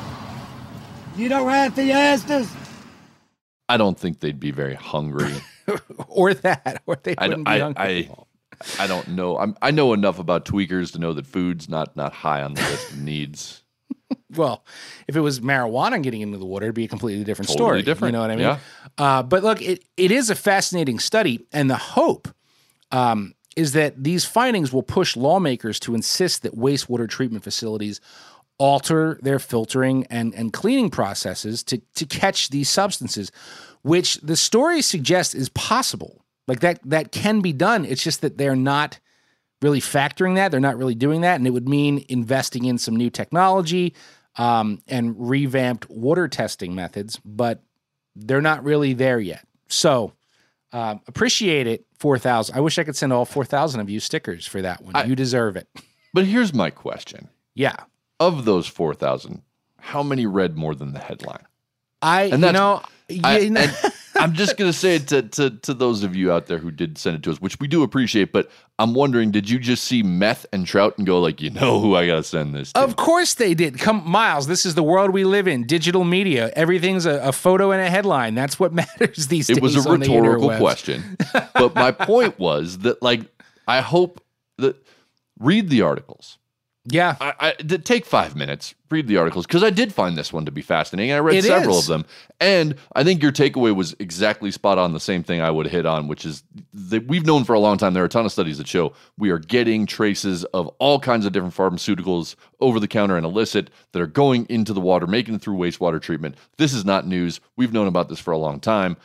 You don't have fiestas? I don't think they'd be very hungry. or that, or they wouldn't I, be hungry. I, I don't know. I'm, I know enough about tweakers to know that food's not not high on the list of needs. Well, if it was marijuana getting into the water, it'd be a completely different totally story. Different. You know what I mean? Yeah. Uh, but look, it, it is a fascinating study, and the hope um, is that these findings will push lawmakers to insist that wastewater treatment facilities alter their filtering and, and cleaning processes to, to catch these substances, which the story suggests is possible. Like that, that can be done. It's just that they're not really factoring that. They're not really doing that. And it would mean investing in some new technology um, and revamped water testing methods, but they're not really there yet. So Um, appreciate it, four thousand. I wish I could send all four thousand of you stickers for that one. I, you deserve it. But here's my question. Yeah. Of those four thousand, how many read more than the headline? I, and you know, I, you know. and I'm just going to say it to, to, to those of you out there who did send it to us, which we do appreciate, but I'm wondering, did you just see meth and trout and go like, you know who I got to send this to? Of course they did. Come, Miles, this is the world we live in, digital media. Everything's a, a photo and a headline. That's what matters these days. It was a on the rhetorical interwebs. question. But my point was that, like, I hope that read the articles. Yeah. I, I did take five minutes, read the articles, because I did find this one to be fascinating. I read It several is. of them. And I think your takeaway was exactly spot on, the same thing I would hit on, which is that we've known for a long time, there are a ton of studies that show we are getting traces of all kinds of different pharmaceuticals, over-the-counter and illicit, that are going into the water, making it through wastewater treatment. This is not news. We've known about this for a long time.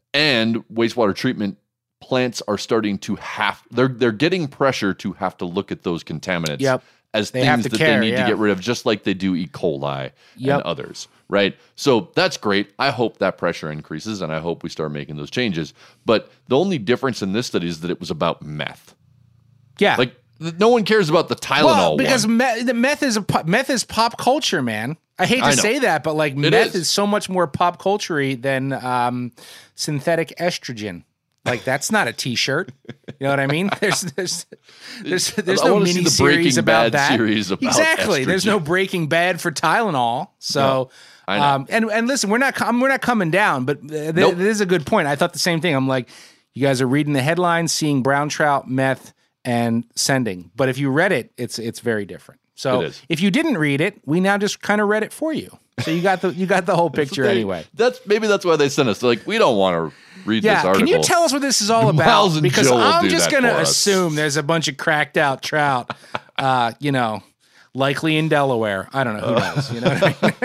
And wastewater treatment plants are starting to have, they're, they're getting pressure to have to look at those contaminants. Yep. As They have things to that care, they need yeah. to get rid of, just like they do E. coli Yep. and others, right? So that's great. I hope that pressure increases, and I hope we start making those changes. But the only difference in this study is that it was about meth. Yeah. Like, th- no one cares about the Tylenol Well, because one. me- the meth is a po- meth is pop culture, man. I hate to I know. say that, but like meth is. is. so much more pop culture-y than um, synthetic estrogen. Like that's not a T-shirt. You know what I mean? There's there's there's there's I no wanna see mini the series Breaking about Bad that. series about exactly. There's no estrogen. Breaking Bad for Tylenol. So. No, I know. Um, and and listen, we're not com- we're not coming down, but uh, th- Nope. this is a good point. I thought the same thing. I'm like, you guys are reading the headlines, seeing brown trout, meth, and sending. But if you read it, it's it's very different. So It is. if you didn't read it, we now just kind of read it for you. So you got the you got the whole picture They- anyway. That's maybe that's why they sent us. They're like, we don't want to read Yeah, this article. can you tell us what this is all about? Miles and Because Joe will I'm do just that going to for us. assume there's a bunch of cracked out trout, uh, you know, likely in Delaware. I don't know who knows. You know what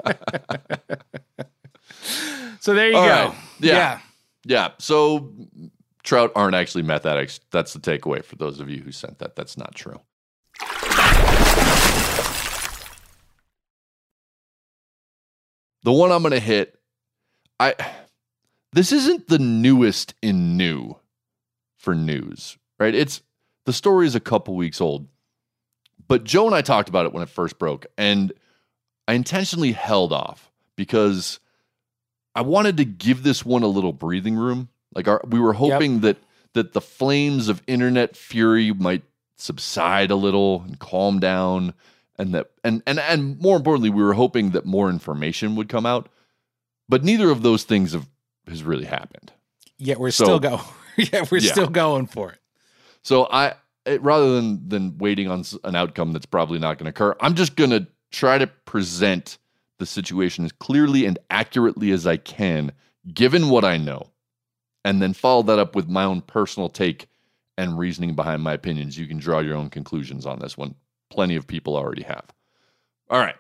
I mean? So there you All go. right. Yeah. yeah. Yeah. So trout aren't actually meth addicts. That's the takeaway for those of you who sent that. That's not true. The one I'm going to hit, I this isn't the newest in new for news, right? It's the story is a couple weeks old, but Joe and I talked about it when it first broke, and I intentionally held off because I wanted to give this one a little breathing room. Like our, we were hoping that that the flames of internet fury might subside a little and calm down, and that and and and more importantly, we were hoping that more information would come out. But neither of those things have has really happened. Yet we're So- still going. yeah, we're Yeah. still going for it. So I it, rather than than waiting on s- an outcome that's probably not going to occur, I'm just going to try to present the situation as clearly and accurately as I can, given what I know, and then follow that up with my own personal take and reasoning behind my opinions. You can draw your own conclusions on this one. Plenty of people already have. All right.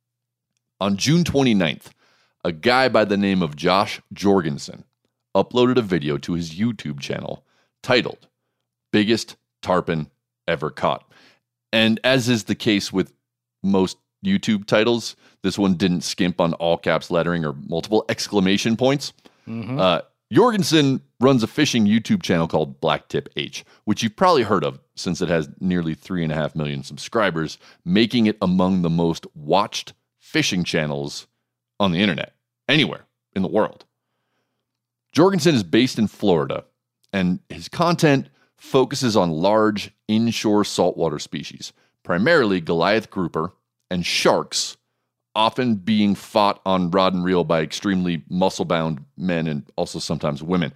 On June twenty-ninth, a guy by the name of Josh Jorgensen uploaded a video to his YouTube channel titled Biggest Tarpon Ever Caught. And as is the case with most YouTube titles, this one didn't skimp on all caps lettering or multiple exclamation points. Mhm. Uh, Jorgensen runs a fishing YouTube channel called Blacktip H, which you've probably heard of since it has nearly three and a half million subscribers, making it among the most watched fishing channels on the internet, anywhere in the world. Jorgensen is based in Florida, and his content focuses on large inshore saltwater species, primarily Goliath grouper and sharks, often being fought on rod and reel by extremely muscle-bound men and also sometimes women.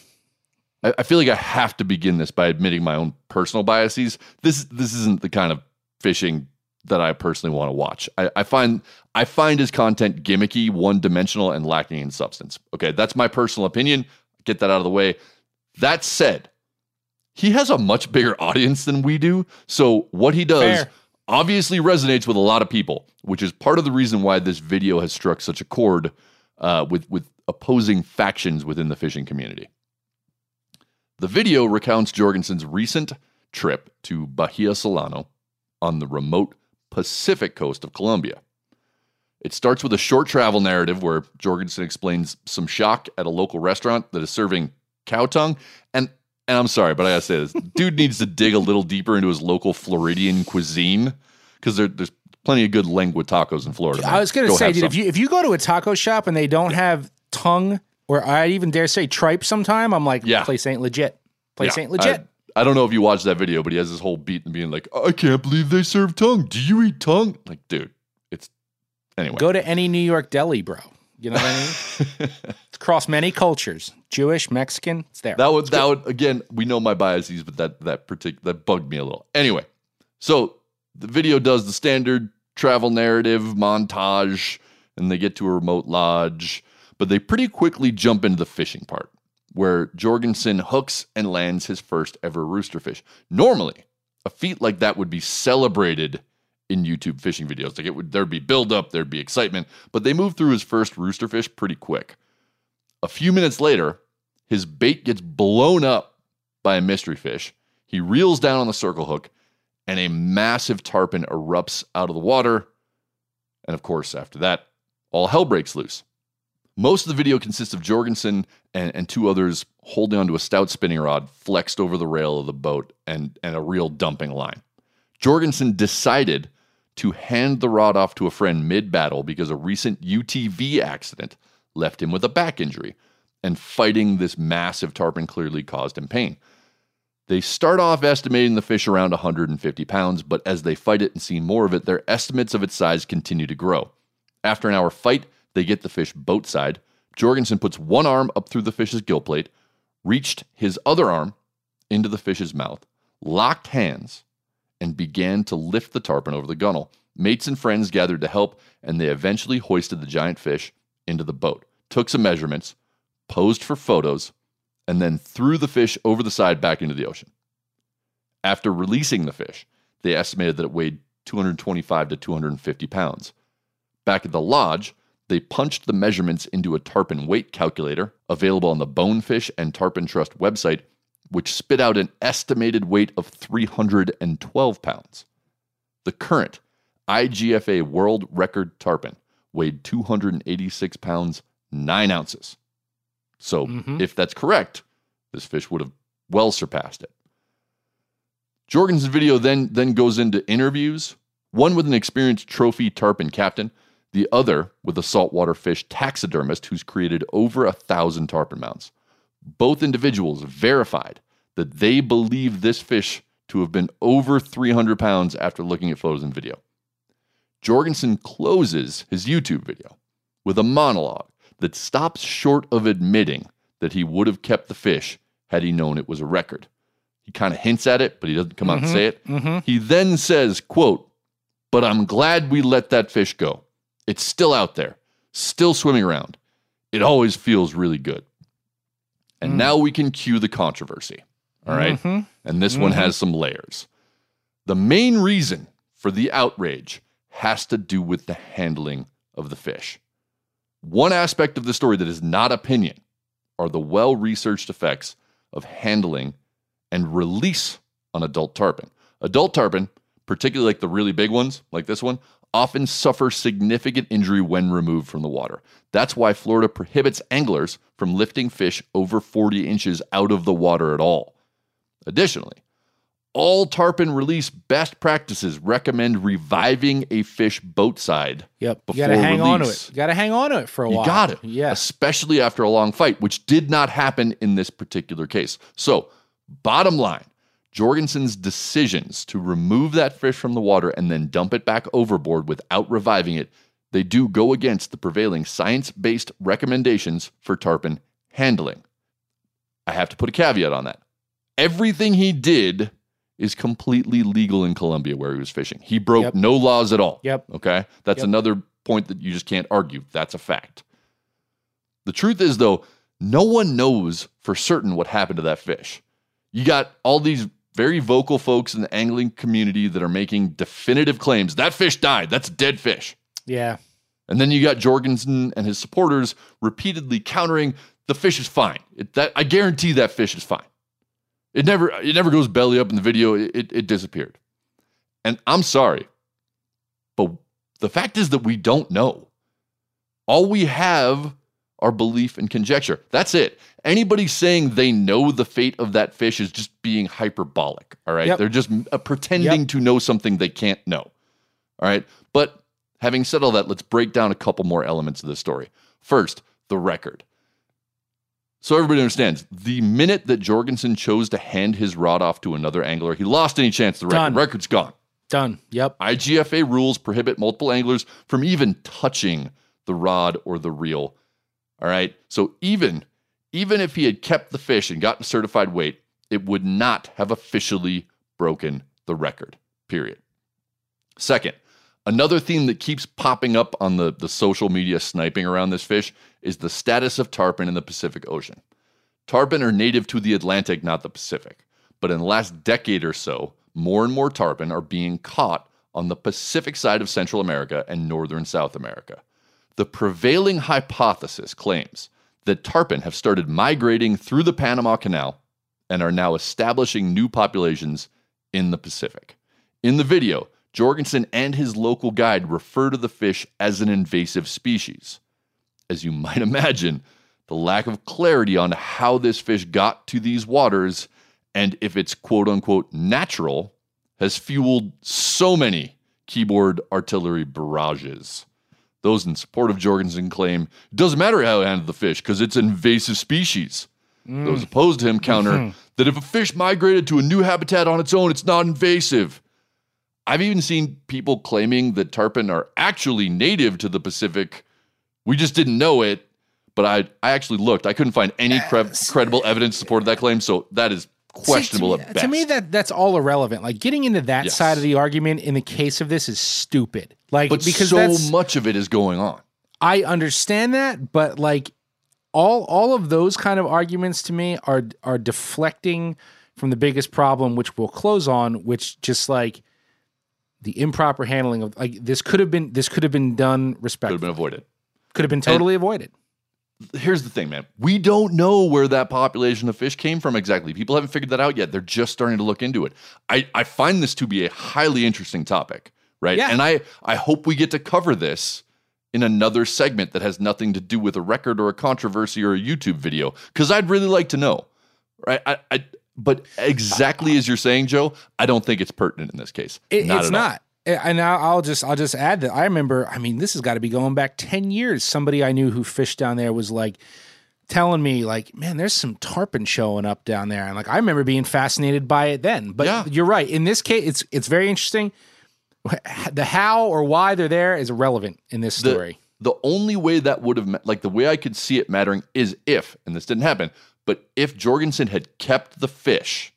I, I feel like I have to begin this by admitting my own personal biases. This this isn't the kind of fishing that I personally want to watch. I, I find I find his content gimmicky, one-dimensional, and lacking in substance. Okay, that's my personal opinion. Get that out of the way. That said, he has a much bigger audience than we do, so what he does Fair. obviously resonates with a lot of people, which is part of the reason why this video has struck such a chord uh, with, with opposing factions within the fishing community. The video recounts Jorgensen's recent trip to Bahia Solano on the remote Pacific coast of Colombia. It starts with a short travel narrative where Jorgensen explains some shock at a local restaurant that is serving cow tongue. And and I'm sorry, but I gotta say this. Dude needs to dig a little deeper into his local Floridian cuisine because there, there's plenty of good lengua tacos in Florida. Man. I was going to say, dude, if you if you go to a taco shop and they don't have tongue, or I even dare say tripe sometime, I'm like, yeah. place ain't legit. Place yeah. ain't legit. I, I don't know if you watched that video, but he has this whole beat and being like, I can't believe they serve tongue. Do you eat tongue? Like, dude, it's anyway. Go to any New York deli, bro. You know what I mean? It's across many cultures, Jewish, Mexican. It's there. That would it's that would again. We know my biases, but that that particular that bugged me a little. Anyway, so the video does the standard travel narrative montage, and they get to a remote lodge, but they pretty quickly jump into the fishing part, where Jorgensen hooks and lands his first ever roosterfish. Normally, a feat like that would be celebrated in YouTube fishing videos. Like it would, there'd be build up, there'd be excitement, but they moved through his first roosterfish pretty quick. A few minutes later, his bait gets blown up by a mystery fish. He reels down on the circle hook, and a massive tarpon erupts out of the water. And of course, after that, all hell breaks loose. Most of the video consists of Jorgensen and, and two others holding onto a stout spinning rod flexed over the rail of the boat and, and a reel dumping line. Jorgensen decided to hand the rod off to a friend mid-battle because a recent U T V accident left him with a back injury, and fighting this massive tarpon clearly caused him pain. They start off estimating the fish around one hundred fifty pounds, but as they fight it and see more of it, their estimates of its size continue to grow. After an hour fight, they get the fish boat side. Jorgensen puts one arm up through the fish's gill plate, reached his other arm into the fish's mouth, locked hands, and began to lift the tarpon over the gunnel. Mates and friends gathered to help, and they eventually hoisted the giant fish into the boat, took some measurements, posed for photos, and then threw the fish over the side back into the ocean. After releasing the fish, they estimated that it weighed two hundred twenty-five to two hundred fifty pounds. Back at the lodge, they punched the measurements into a tarpon weight calculator available on the Bonefish and Tarpon Trust website, which spit out an estimated weight of three hundred twelve pounds. The current I G F A world record tarpon weighed two hundred eighty-six pounds, nine ounces. So mm-hmm. if that's correct, this fish would have well surpassed it. Jorgensen's video then, then goes into interviews, one with an experienced trophy tarpon captain, the other with a saltwater fish taxidermist who's created over a thousand tarpon mounts. Both individuals verified that they believe this fish to have been over three hundred pounds after looking at photos and video. Jorgensen closes his YouTube video with a monologue that stops short of admitting that he would have kept the fish had he known it was a record. He kind of hints at it, but he doesn't come mm-hmm, out and say it. Mm-hmm. He then says, quote, "But I'm glad we let that fish go. It's still out there, still swimming around. It always feels really good." And mm. now we can cue the controversy. All right? Mm-hmm. And this mm-hmm. one has some layers. The main reason for the outrage has to do with the handling of the fish. One aspect of the story that is not opinion are the well-researched effects of handling and release on adult tarpon. Adult tarpon, particularly like the really big ones, like this one, often suffer significant injury when removed from the water. That's why Florida prohibits anglers from lifting fish over forty inches out of the water at all. Additionally, all tarpon release best practices recommend reviving a fish boat side. Yep, before you gotta hang release. on to it. You gotta hang on to it for a you while. You got it. Yeah. Especially after a long fight, which did not happen in this particular case. So, bottom line, Jorgensen's decisions to remove that fish from the water and then dump it back overboard without reviving it, they do go against the prevailing science-based recommendations for tarpon handling. I have to put a caveat on that. Everything he did is completely legal in Colombia where he was fishing. He broke yep. no laws at all. Yep. Okay? That's yep. another point that you just can't argue. That's a fact. The truth is, though, no one knows for certain what happened to that fish. You got all these very vocal folks in the angling community that are making definitive claims. That fish died. That's a dead fish. Yeah. And then you got Jorgensen and his supporters repeatedly countering, the fish is fine. It, that, I guarantee that fish is fine. It never it never goes belly up in the video. It, it, it disappeared. And I'm sorry, but the fact is that we don't know. All we have are belief and conjecture. That's it. Anybody saying they know the fate of that fish is just being hyperbolic, all right? Yep. They're just uh, pretending yep. to know something they can't know, all right? But having said all that, let's break down a couple more elements of the story. First, the record. So everybody understands, the minute that Jorgensen chose to hand his rod off to another angler, he lost any chance the record. Done. Record's gone. Done. Yep. I G F A rules prohibit multiple anglers from even touching the rod or the reel. All right. So even, even if he had kept the fish and gotten certified weight, it would not have officially broken the record. Period. Second, another theme that keeps popping up on the, the social media sniping around this fish is the status of tarpon in the Pacific Ocean. Tarpon are native to the Atlantic, not the Pacific. But in the last decade or so, more and more tarpon are being caught on the Pacific side of Central America and northern South America. The prevailing hypothesis claims that tarpon have started migrating through the Panama Canal and are now establishing new populations in the Pacific. In the video, Jorgensen and his local guide refer to the fish as an invasive species. As you might imagine, the lack of clarity on how this fish got to these waters and if it's quote-unquote natural has fueled so many keyboard artillery barrages. Those in support of Jorgensen claim it doesn't matter how it handled the fish because it's an invasive species. Mm. Those opposed to him counter mm-hmm. that if a fish migrated to a new habitat on its own, it's not invasive. I've even seen people claiming that tarpon are actually native to the Pacific. We just didn't know it, but I I actually looked. I couldn't find any cre- credible evidence supporting that claim, so that is questionable See, to me, at best. To me, that that's all irrelevant. Like getting into that yes. side of the argument in the case of this is stupid. Like but because so that's, much of it is going on. I understand that, but like all all of those kind of arguments to me are are deflecting from the biggest problem, which we'll close on, which just like the improper handling of like this could have been this could have been done respectfully. Could have been avoided. Could have been totally and, avoided. Here's the thing, man. We don't know where that population of fish came from exactly. People haven't figured that out yet. They're just starting to look into it. I, I find this to be a highly interesting topic, right? Yeah. And I, I hope we get to cover this in another segment that has nothing to do with a record or a controversy or a YouTube video, because I'd really like to know, right? I, I, but exactly as you're saying, Joe, I don't think it's pertinent in this case. It, not it's at not. All. And I'll just I'll just add that I remember, I mean, this has got to be going back ten years. Somebody I knew who fished down there was like telling me like, man, there's some tarpon showing up down there. And like, I remember being fascinated by it then. But yeah. You're right. In this case, it's it's very interesting. The how or why they're there is irrelevant in this story. The, the only way that would have, like the way I could see it mattering is if, and this didn't happen, but if Jorgensen had kept the fish,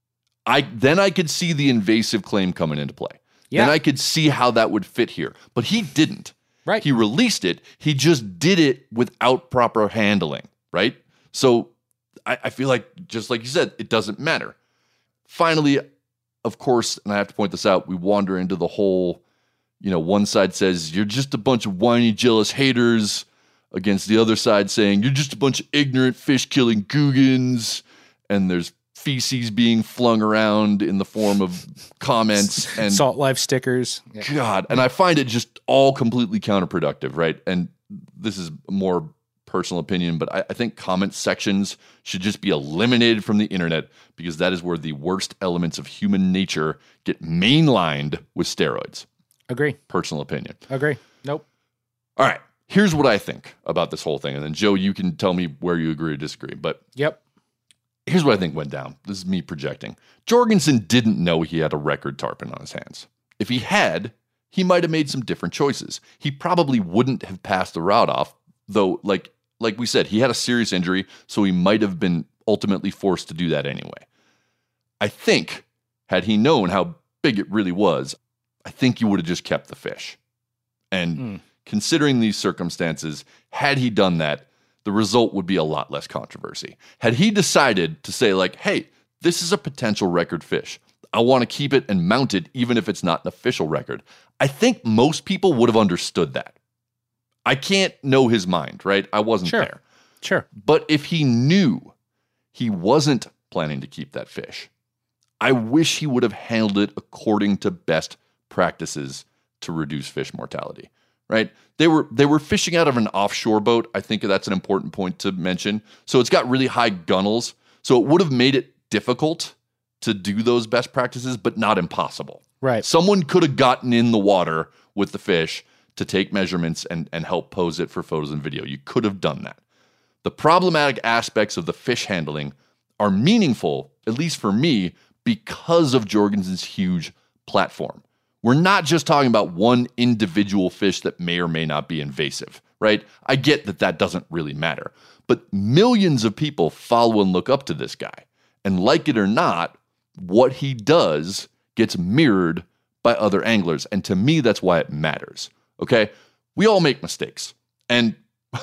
I then I could see the invasive claim coming into play. Yeah. Then I could see how that would fit here. But he didn't. Right. He released it. He just did it without proper handling, right? So I, I feel like, just like you said, it doesn't matter. Finally, of course, and I have to point this out, we wander into the whole, you know, one side says, you're just a bunch of whiny, jealous haters, against the other side saying, you're just a bunch of ignorant fish-killing googans, and there's feces being flung around in the form of comments and Salt Life stickers. Yeah. God, and I find it just all completely counterproductive, right? And this is a more personal opinion, but I, I think comment sections should just be eliminated from the internet because that is where the worst elements of human nature get mainlined with steroids. Agree. Personal opinion. Agree. Nope. All right. Here's what I think about this whole thing. And then, Joe, you can tell me where you agree or disagree. But yep. Here's what I think went down. This is me projecting. Jorgensen didn't know he had a record tarpon on his hands. If he had, he might have made some different choices. He probably wouldn't have passed the route off, though, like, like we said, he had a serious injury, so he might have been ultimately forced to do that anyway. I think, had he known how big it really was, I think he would have just kept the fish. And mm. considering these circumstances, had he done that, the result would be a lot less controversy. Had he decided to say, like, hey, this is a potential record fish. I want to keep it and mount it even if it's not an official record. I think most people would have understood that. I can't know his mind, right? I wasn't sure. there. Sure. But if he knew he wasn't planning to keep that fish, I wish he would have handled it according to best practices to reduce fish mortality, right? They were they were fishing out of an offshore boat. I think that's an important point to mention. So it's got really high gunnels. So it would have made it difficult to do those best practices, but not impossible. Right. Someone could have gotten in the water with the fish to take measurements and, and help pose it for photos and video. You could have done that. The problematic aspects of the fish handling are meaningful, at least for me, because of Jorgensen's huge platform. We're not just talking about one individual fish that may or may not be invasive, right? I get that that doesn't really matter, but millions of people follow and look up to this guy. And like it or not, what he does gets mirrored by other anglers. And to me, that's why it matters, okay? We all make mistakes, and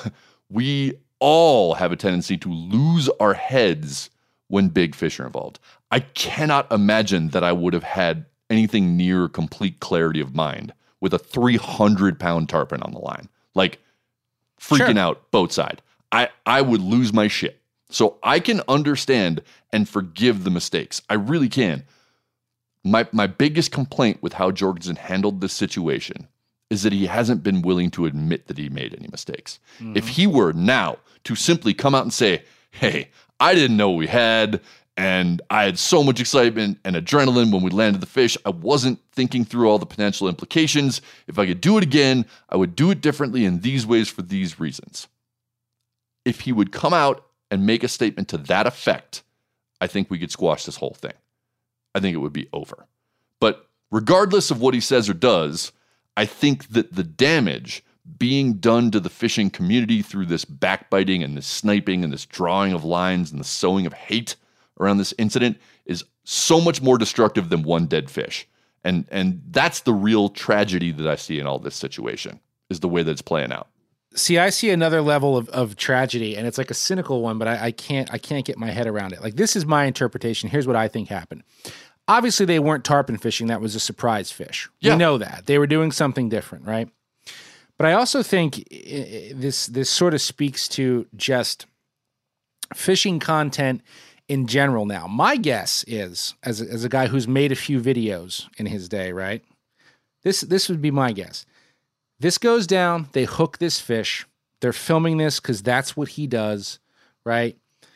we all have a tendency to lose our heads when big fish are involved. I cannot imagine that I would have had anything near complete clarity of mind with a three hundred pound tarpon on the line, like freaking Sure. out boat side. I, I would lose my shit. So I can understand and forgive the mistakes. I really can. My, my biggest complaint with how Jorgensen handled this situation is that he hasn't been willing to admit that he made any mistakes. Mhm. If he were now to simply come out and say, hey, I didn't know what we had, and I had so much excitement and adrenaline when we landed the fish, I wasn't thinking through all the potential implications. If I could do it again, I would do it differently in these ways for these reasons. If he would come out and make a statement to that effect, I think we could squash this whole thing. I think it would be over. But regardless of what he says or does, I think that the damage being done to the fishing community through this backbiting and this sniping and this drawing of lines and the sowing of hate around this incident is so much more destructive than one dead fish. And and that's the real tragedy that I see in all this situation, is the way that it's playing out. See, I see another level of, of tragedy, and it's like a cynical one, but I, I can't I can't get my head around it. Like, this is my interpretation. Here's what I think happened. Obviously, they weren't tarpon fishing. That was a surprise fish. Yeah. We know that. They were doing something different, right? But I also think i- this this sort of speaks to just fishing content in general now. My guess is, as a, as a guy who's made a few videos in his day, right? This this would be my guess. This goes down, they hook this fish, they're filming this because that's what he does, right?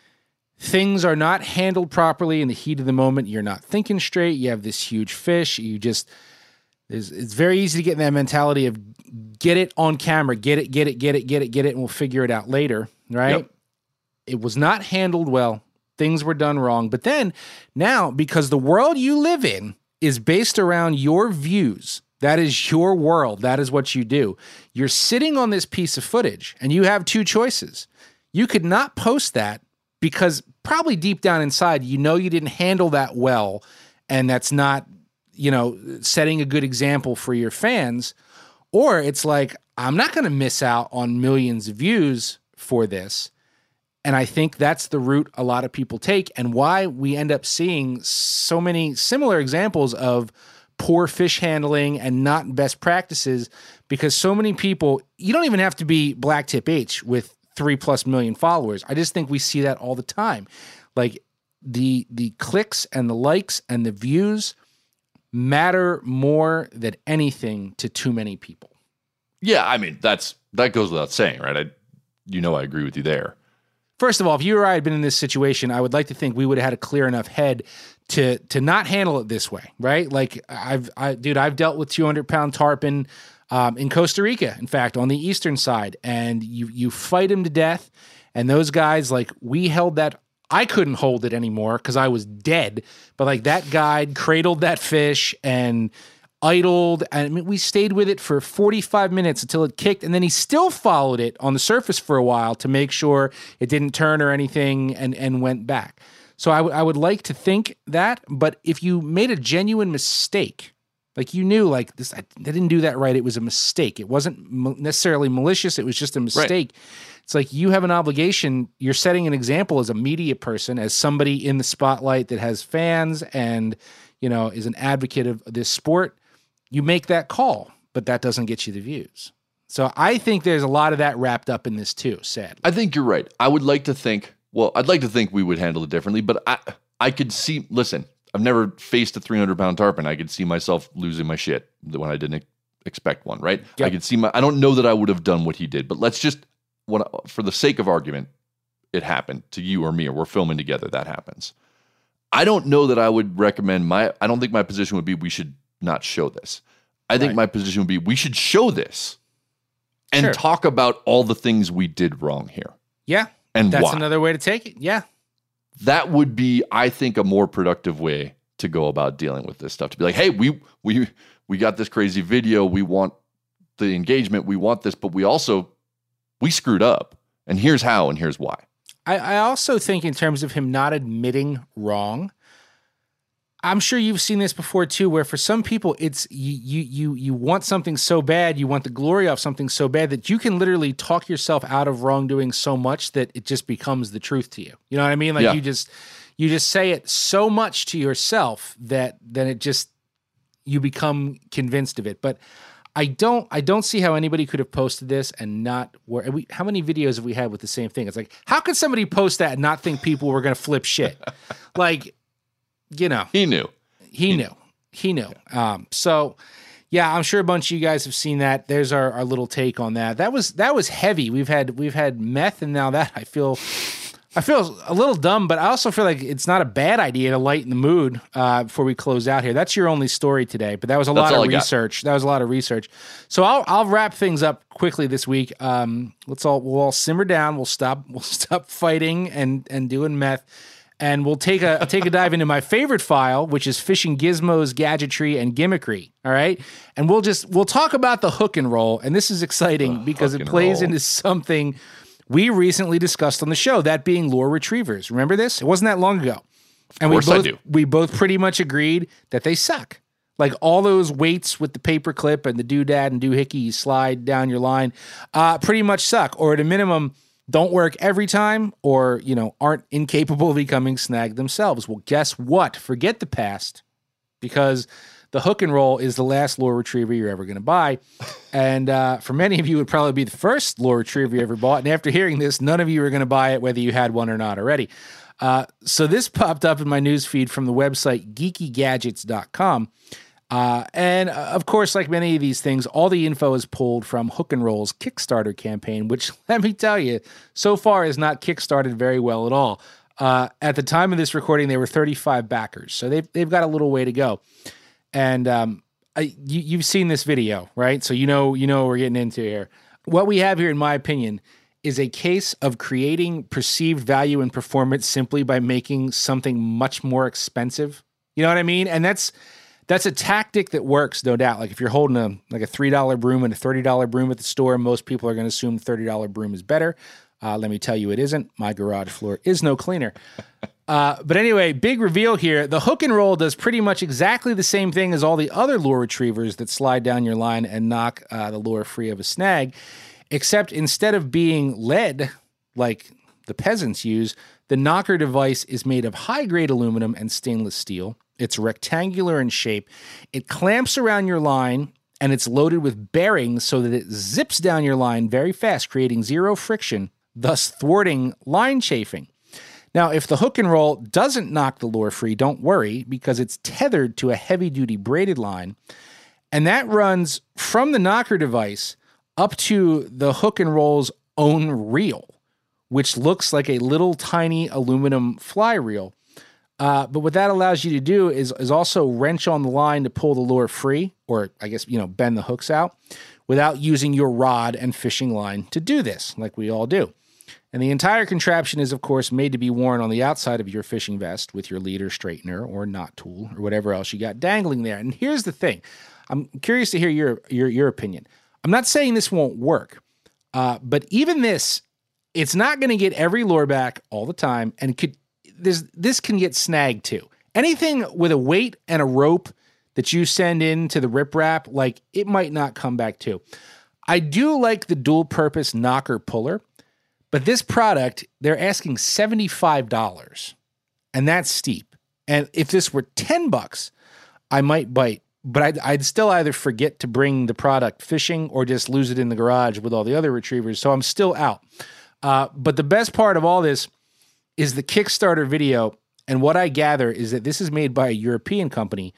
Things are not handled properly in the heat of the moment. You're not thinking straight. You have this huge fish. You just, it's, it's very easy to get in that mentality of get it on camera, get it, get it, get it, get it, get it, and we'll figure it out later, right? Yep. It was not handled well. Things were done wrong. But then now, because the world you live in is based around your views, that is your world. That is what you do. You're sitting on this piece of footage and you have two choices. You could not post that because probably deep down inside, you know you didn't handle that well, and that's not, you know, setting a good example for your fans. Or it's like, I'm not going to miss out on millions of views for this. And I think that's the route a lot of people take, and why we end up seeing so many similar examples of poor fish handling and not best practices, because so many people, you don't even have to be Blacktip H with three plus million followers. I just think we see that all the time. Like the the clicks and the likes and the views matter more than anything to too many people. Yeah, I mean, that's that goes without saying, right? I, you know, I agree with you there. First of all, if you or I had been in this situation, I would like to think we would have had a clear enough head to to not handle it this way, right? Like I've, I, dude, I've dealt with two hundred pound tarpon um, in Costa Rica, in fact, on the eastern side, and you you fight them to death, and those guys, like, we held that. I couldn't hold it anymore because I was dead, but like that guide cradled that fish and idled, and I mean, we stayed with it for forty-five minutes until it kicked, and then he still followed it on the surface for a while to make sure it didn't turn or anything, and and went back. So I, w- I would like to think that, but if you made a genuine mistake, like you knew, like this, I, I didn't do that right, it was a mistake. It wasn't m- necessarily malicious, it was just a mistake. Right. It's like you have an obligation, you're setting an example as a media person, as somebody in the spotlight that has fans and, you know, is an advocate of this sport. You make that call, but that doesn't get you the views. So I think there's a lot of that wrapped up in this too, sadly. I think you're right. I would like to think, well, I'd like to think we would handle it differently, but I I could see, listen, I've never faced a three hundred pound tarpon. I could see myself losing my shit when I didn't expect one, right? Yep. I can see my, I don't know that I would have done what he did, but let's just, what, for the sake of argument, it happened to you or me, or we're filming together, that happens. I don't know that I would recommend my, I don't think my position would be we should not show this. I think right. my position would be we should show this and sure. talk about all the things we did wrong here. Yeah. And that's why. another way to take it. Yeah. That would be, I think, a more productive way to go about dealing with this stuff. To be like, hey, we we we got this crazy video. We want the engagement. We want this, but we also, we screwed up. And here's how, and here's why. I, I also think in terms of him not admitting wrong, I'm sure you've seen this before too, where for some people it's you you you you want something so bad, you want the glory of something so bad that you can literally talk yourself out of wrongdoing so much that it just becomes the truth to you. You know what I mean? Like yeah. you just you just say it so much to yourself that then it just you become convinced of it. But I don't I don't see how anybody could have posted this and not where we how many videos have we had with the same thing? It's like, how could somebody post that and not think people were going to flip shit? Like, you know, he knew. He, he knew. knew. He knew. Yeah. Um, so yeah, I'm sure a bunch of you guys have seen that. There's our, our little take on that. That was that was heavy. We've had we've had meth, and now that I feel I feel a little dumb, but I also feel like it's not a bad idea to lighten the mood uh, before we close out here. That's your only story today, but that was a That's lot of research. That was a lot of research. So I'll I'll wrap things up quickly this week. Um, let's all we'll all simmer down. We'll stop we'll stop fighting and and doing meth. And we'll take a take a dive into my favorite file, which is fishing gizmos, gadgetry, and gimmickry. All right, and we'll just we'll talk about the hook and roll, and this is exciting oh, because it plays roll. into something we recently discussed on the show. That being lure retrievers. Remember this? It wasn't that long ago, of and course we both I do. we both pretty much agreed that they suck. Like all those weights with the paper clip and the doodad and doohickey you slide down your line, uh, pretty much suck, or at a minimum, don't work every time, or, you know, aren't incapable of becoming snagged themselves. Well, guess what? Forget the past, because the hook and roll is the last lure retriever you're ever going to buy. And uh, for many of you, it would probably be the first lure retriever you ever bought. And after hearing this, none of you are going to buy it, whether you had one or not already. Uh, so this popped up in my newsfeed from the website geeky gadgets dot com. Uh, and uh, of course, like many of these things, all the info is pulled from Hook and Roll's Kickstarter campaign, which, let me tell you, so far has not kickstarted very well at all. Uh, at the time of this recording, there were thirty-five backers, so they've they've got a little way to go. And um, I, you, you've seen this video, right? So you know you know what we're getting into here. What we have here, in my opinion, is a case of creating perceived value and performance simply by making something much more expensive. You know what I mean? And that's That's a tactic that works, no doubt. Like if you're holding a like a three dollar broom and a thirty dollar broom at the store, most people are going to assume the thirty dollar broom is better. Uh, let me tell you, it isn't. My garage floor is no cleaner. Uh, but anyway, big reveal here. The hook and roll does pretty much exactly the same thing as all the other lure retrievers that slide down your line and knock uh, the lure free of a snag, except instead of being lead like the peasants use, the knocker device is made of high-grade aluminum and stainless steel. It's rectangular in shape. It clamps around your line, and it's loaded with bearings so that it zips down your line very fast, creating zero friction, thus thwarting line chafing. Now, if the hook and roll doesn't knock the lure free, don't worry, because it's tethered to a heavy-duty braided line, and that runs from the knocker device up to the hook and roll's own reel, which looks like a little tiny aluminum fly reel. Uh, but what that allows you to do is, is also wrench on the line to pull the lure free, or I guess, you know, bend the hooks out without using your rod and fishing line to do this, like we all do. And the entire contraption is, of course, made to be worn on the outside of your fishing vest with your leader straightener or knot tool or whatever else you got dangling there. And here's the thing. I'm curious to hear your your, your opinion. I'm not saying this won't work, uh, but even this, it's not going to get every lure back all the time, and could this this can get snagged too. Anything with a weight and a rope that you send in to the riprap, like, it might not come back too. I do like the dual-purpose knocker puller, but this product, they're asking seventy-five dollars, and that's steep. And if this were ten bucks, I might bite, but I'd, I'd still either forget to bring the product fishing or just lose it in the garage with all the other retrievers, so I'm still out. Uh, but the best part of all this is the Kickstarter video, and what I gather is that this is made by a European company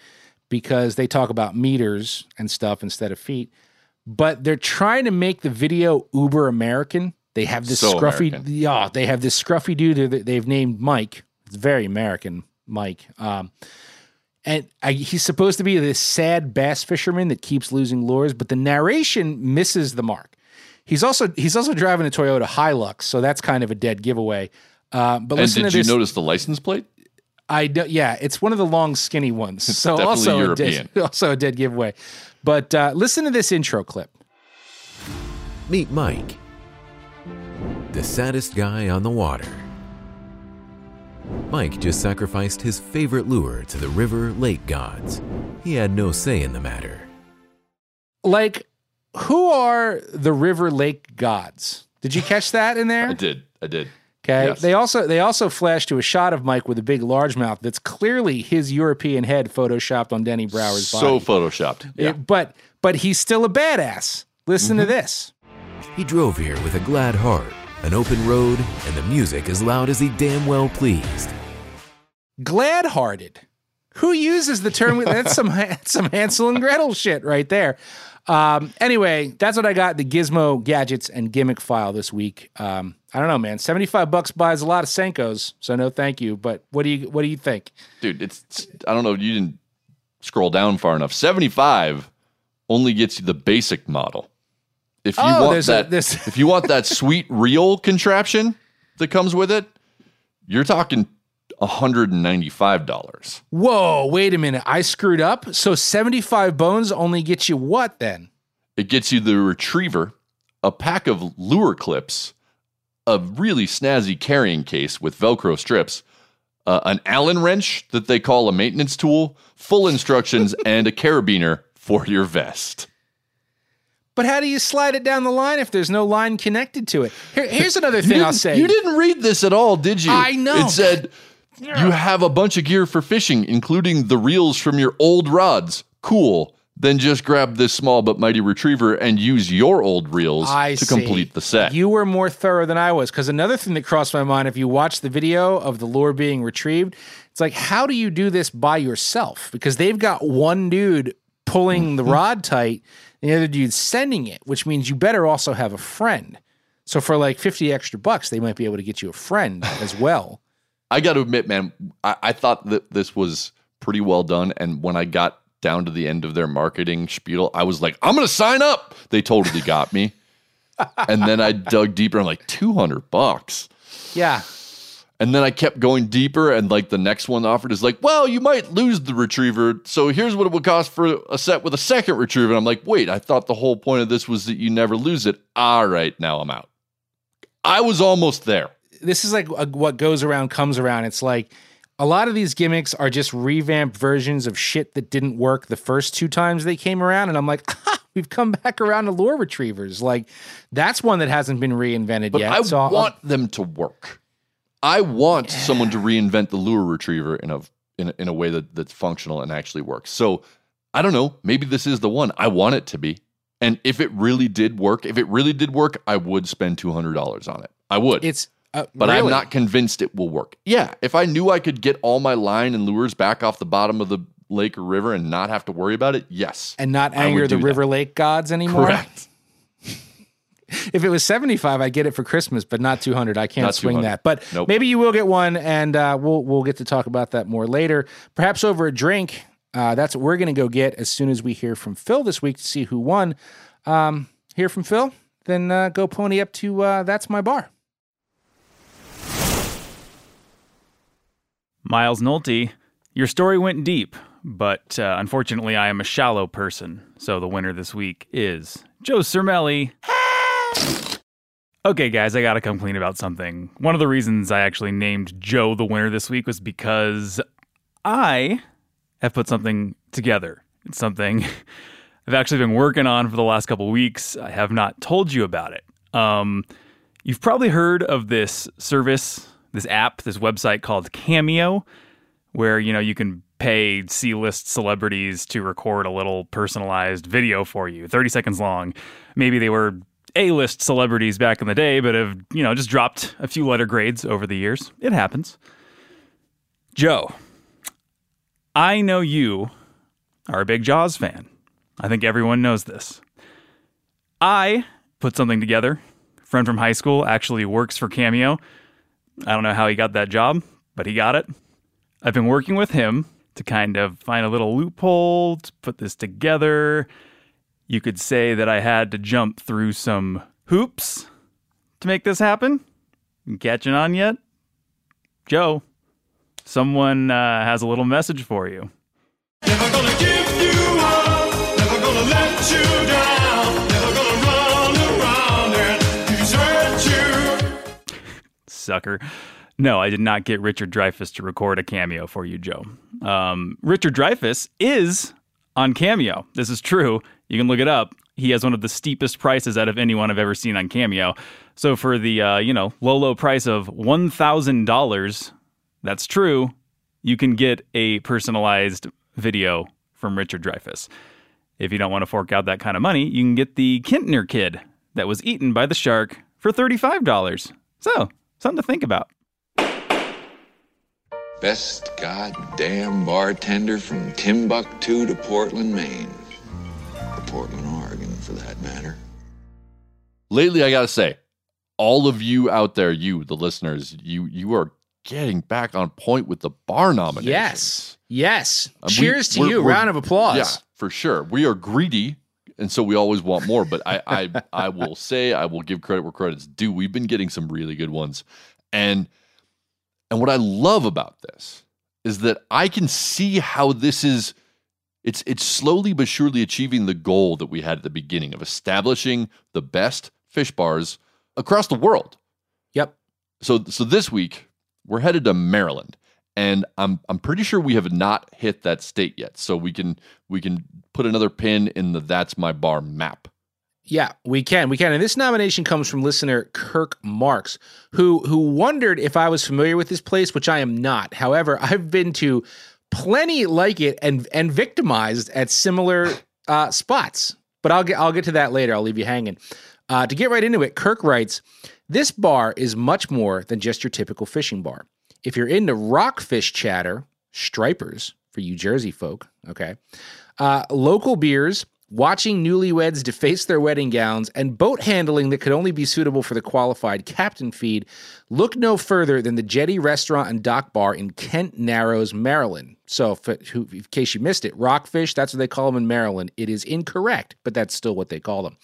because they talk about meters and stuff instead of feet. But they're trying to make the video uber American. They have this So scruffy, American. yeah, they have this scruffy dude that they've named Mike. It's very American, Mike. Um, and I, he's supposed to be this sad bass fisherman that keeps losing lures, but the narration misses the mark. He's also he's also driving a Toyota Hilux, so that's kind of a dead giveaway. Uh, but And listen did to you this. notice the license plate? I do, yeah, it's one of the long, skinny ones. It's so definitely also European. A dead, also a dead giveaway. But uh, listen to this intro clip. Meet Mike, the saddest guy on the water. Mike just sacrificed his favorite lure to the river lake gods. He had no say in the matter. Like, who are the river lake gods? Did you catch that in there? I did. I did. Okay. Yes. They also they also flash to a shot of Mike with a big largemouth that's clearly his European head photoshopped on Denny Brower's body. So photoshopped. Yeah. It- but but he's still a badass. Listen to this. He drove here with a glad heart, an open road, and the music as loud as he damn well pleased. Glad-hearted. Who uses the term? That's some that's some Hansel and Gretel shit right there. Um, anyway, that's what I got. The Gizmo gadgets and gimmick file this week. Um, I don't know, man. Seventy-five bucks buys a lot of Senkos, so no, thank you. But what do you what do you think, Dude, it's, I don't know, you didn't scroll down far enough. seventy-five only gets you the basic model. If you Oh, want there's a- that, there's- if you want that sweet reel contraption that comes with it, you're talking one hundred ninety-five dollars. Whoa, wait a minute. I screwed up. So seventy-five bones only gets you what then? It gets you the retriever, a pack of lure clips, a really snazzy carrying case with Velcro strips, uh, an Allen wrench that they call a maintenance tool, full instructions, and a carabiner for your vest. But how do you slide it down the line if there's no line connected to it? Here, here's another You thing I'll didn't- say. You didn't read this at all, did you? I know. It said, you have a bunch of gear for fishing, including the reels from your old rods. Cool. Then just grab this small but mighty retriever and use your old reels I to see. complete the set. You were more thorough than I was, because another thing that crossed my mind, if you watch the video of the lure being retrieved, it's like, how do you do this by yourself? Because they've got one dude pulling the rod tight and the other dude sending it, which means you better also have a friend. So for like fifty extra bucks, they might be able to get you a friend as well. I got to admit, man, I, I thought that this was pretty well done. And when I got down to the end of their marketing spiel, I was like, I'm going to sign up. They totally got me. And then I dug deeper. I'm like, two hundred bucks. Yeah. And then I kept going deeper. And like the next one offered is like, well, you might lose the retriever. So here's what it would cost for a set with a second retriever. And I'm like, wait, I thought the whole point of this was that you never lose it. All right, now I'm out. I was almost there. This is like a, what goes around comes around. It's like a lot of these gimmicks are just revamped versions of shit that didn't work the first two times they came around. And I'm like, ah, we've come back around to lure retrievers. Like, that's one that hasn't been reinvented But yet. I so I'll- want them to work. I want someone to reinvent the lure retriever in a in a, in a way that, that's functional and actually works. So I don't know. Maybe this is the one. I want it to be. And if it really did work, if it really did work, I would spend two hundred dollars on it. I would. It's uh, but I'm really? not convinced it will work. Yeah, if I knew I could get all my line and lures back off the bottom of the lake or river and not have to worry about it, yes. And not I anger would the do that. River Lake gods anymore. Correct. If it was seventy-five, I'd get it for Christmas, but not two hundred. I can't Not swing two hundred. that. But Nope. maybe you will get one, and uh, we'll we'll get to talk about that more later. Perhaps over a drink. Uh, that's what we're going to go get as soon as we hear from Phil this week to see who won. Um, hear from Phil, then uh, go pony up to uh, That's My Bar. Miles Nolte, your story went deep, but uh, unfortunately I am a shallow person, so the winner this week is Joe Cermelli. Okay, guys, I gotta come clean about something. One of the reasons I actually named Joe the winner this week was because I have put something together. It's something I've actually been working on for the last couple weeks. I have not told you about it. Um, you've probably heard of this service, this app, this website called Cameo, where, you know, you can pay C-list celebrities to record a little personalized video for you, thirty seconds long. Maybe they were A-list celebrities back in the day, but have, you know, just dropped a few letter grades over the years. It happens. Joe, I know you are a big Jaws fan. I think everyone knows this. I put something together. A friend from high school actually works for Cameo. I don't know how he got that job, but he got it. I've been working with him to kind of find a little loophole to put this together. You could say that I had to jump through some hoops to make this happen. You catching on yet? Joe, someone uh, has a little message for you. Never gonna give you up, never gonna let you down, never gonna run around and desert you. Sucker. No, I did not get Richard Dreyfuss to record a cameo for you, Joe. Um, Richard Dreyfuss is on Cameo. This is true. You can look it up. He has one of the steepest prices out of anyone I've ever seen on Cameo. So for the, uh, you know, low, low price of one thousand dollars, that's true, you can get a personalized video from Richard Dreyfuss. If you don't want to fork out that kind of money, you can get the Kintner kid that was eaten by the shark for thirty-five dollars. So, something to think about. Best goddamn bartender from Timbuktu to Portland, Maine. Or Portland, Oregon, for that matter. Lately, I gotta say, all of you out there, you, the listeners, you you are getting back on point with the bar nominations. Yes. Yes. Uh, Cheers we, to you. Round of applause. Yeah, for sure. We are greedy, and so we always want more. But I, I, I will say, I will give credit where credit's due. We've been getting some really good ones. And and what I love about this is that I can see how this is, it's it's slowly but surely achieving the goal that we had at the beginning of establishing the best fish bars across the world. Yep. So so this week, we're headed to Maryland. And I'm I'm pretty sure we have not hit that state yet. So we can we can put another pin in the That's My Bar map. Yeah, we can. We can. And this nomination comes from listener Kirk Marks, who who wondered if I was familiar with this place, which I am not. However, I've been to plenty like it and and victimized at similar uh, spots. But I'll get I'll get to that later. I'll leave you hanging. Uh, to get right into it, Kirk writes, "This bar is much more than just your typical fishing bar. If you're into rockfish chatter, stripers for you Jersey folk, okay, uh, local beers, watching newlyweds deface their wedding gowns, and boat handling that could only be suitable for the qualified captain feed, look no further than the Jetty Restaurant and Dock Bar in Kent Narrows, Maryland." So, if, in case you missed it, rockfish, that's what they call them in Maryland. It is incorrect, but that's still what they call them.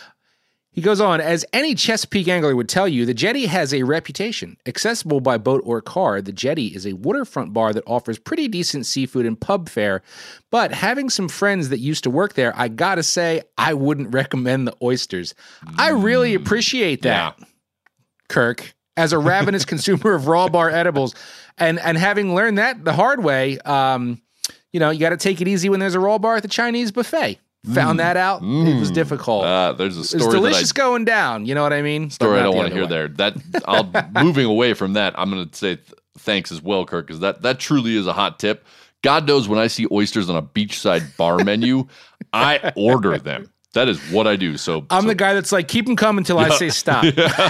He goes on, "As any Chesapeake angler would tell you, the Jetty has a reputation. Accessible by boat or car, the Jetty is a waterfront bar that offers pretty decent seafood and pub fare. But having some friends that used to work there, I gotta say, I wouldn't recommend the oysters." Mm. I really appreciate that, yeah. Kirk, as a ravenous consumer of raw bar edibles. And and having learned that the hard way, um, you know, you got to take it easy when there's a raw bar at the Chinese buffet. Found mm. that out. Mm. It was difficult. Uh, there's a story. It's delicious that I, going down. You know what I mean? Story I don't want to hear way. there. That I'll moving away from that. I'm going to say th- thanks as well, Kirk, because that that truly is a hot tip. God knows when I see oysters on a beachside bar menu, I order them. That is what I do. So I'm so. the guy that's like, keep them coming until yeah. I say stop.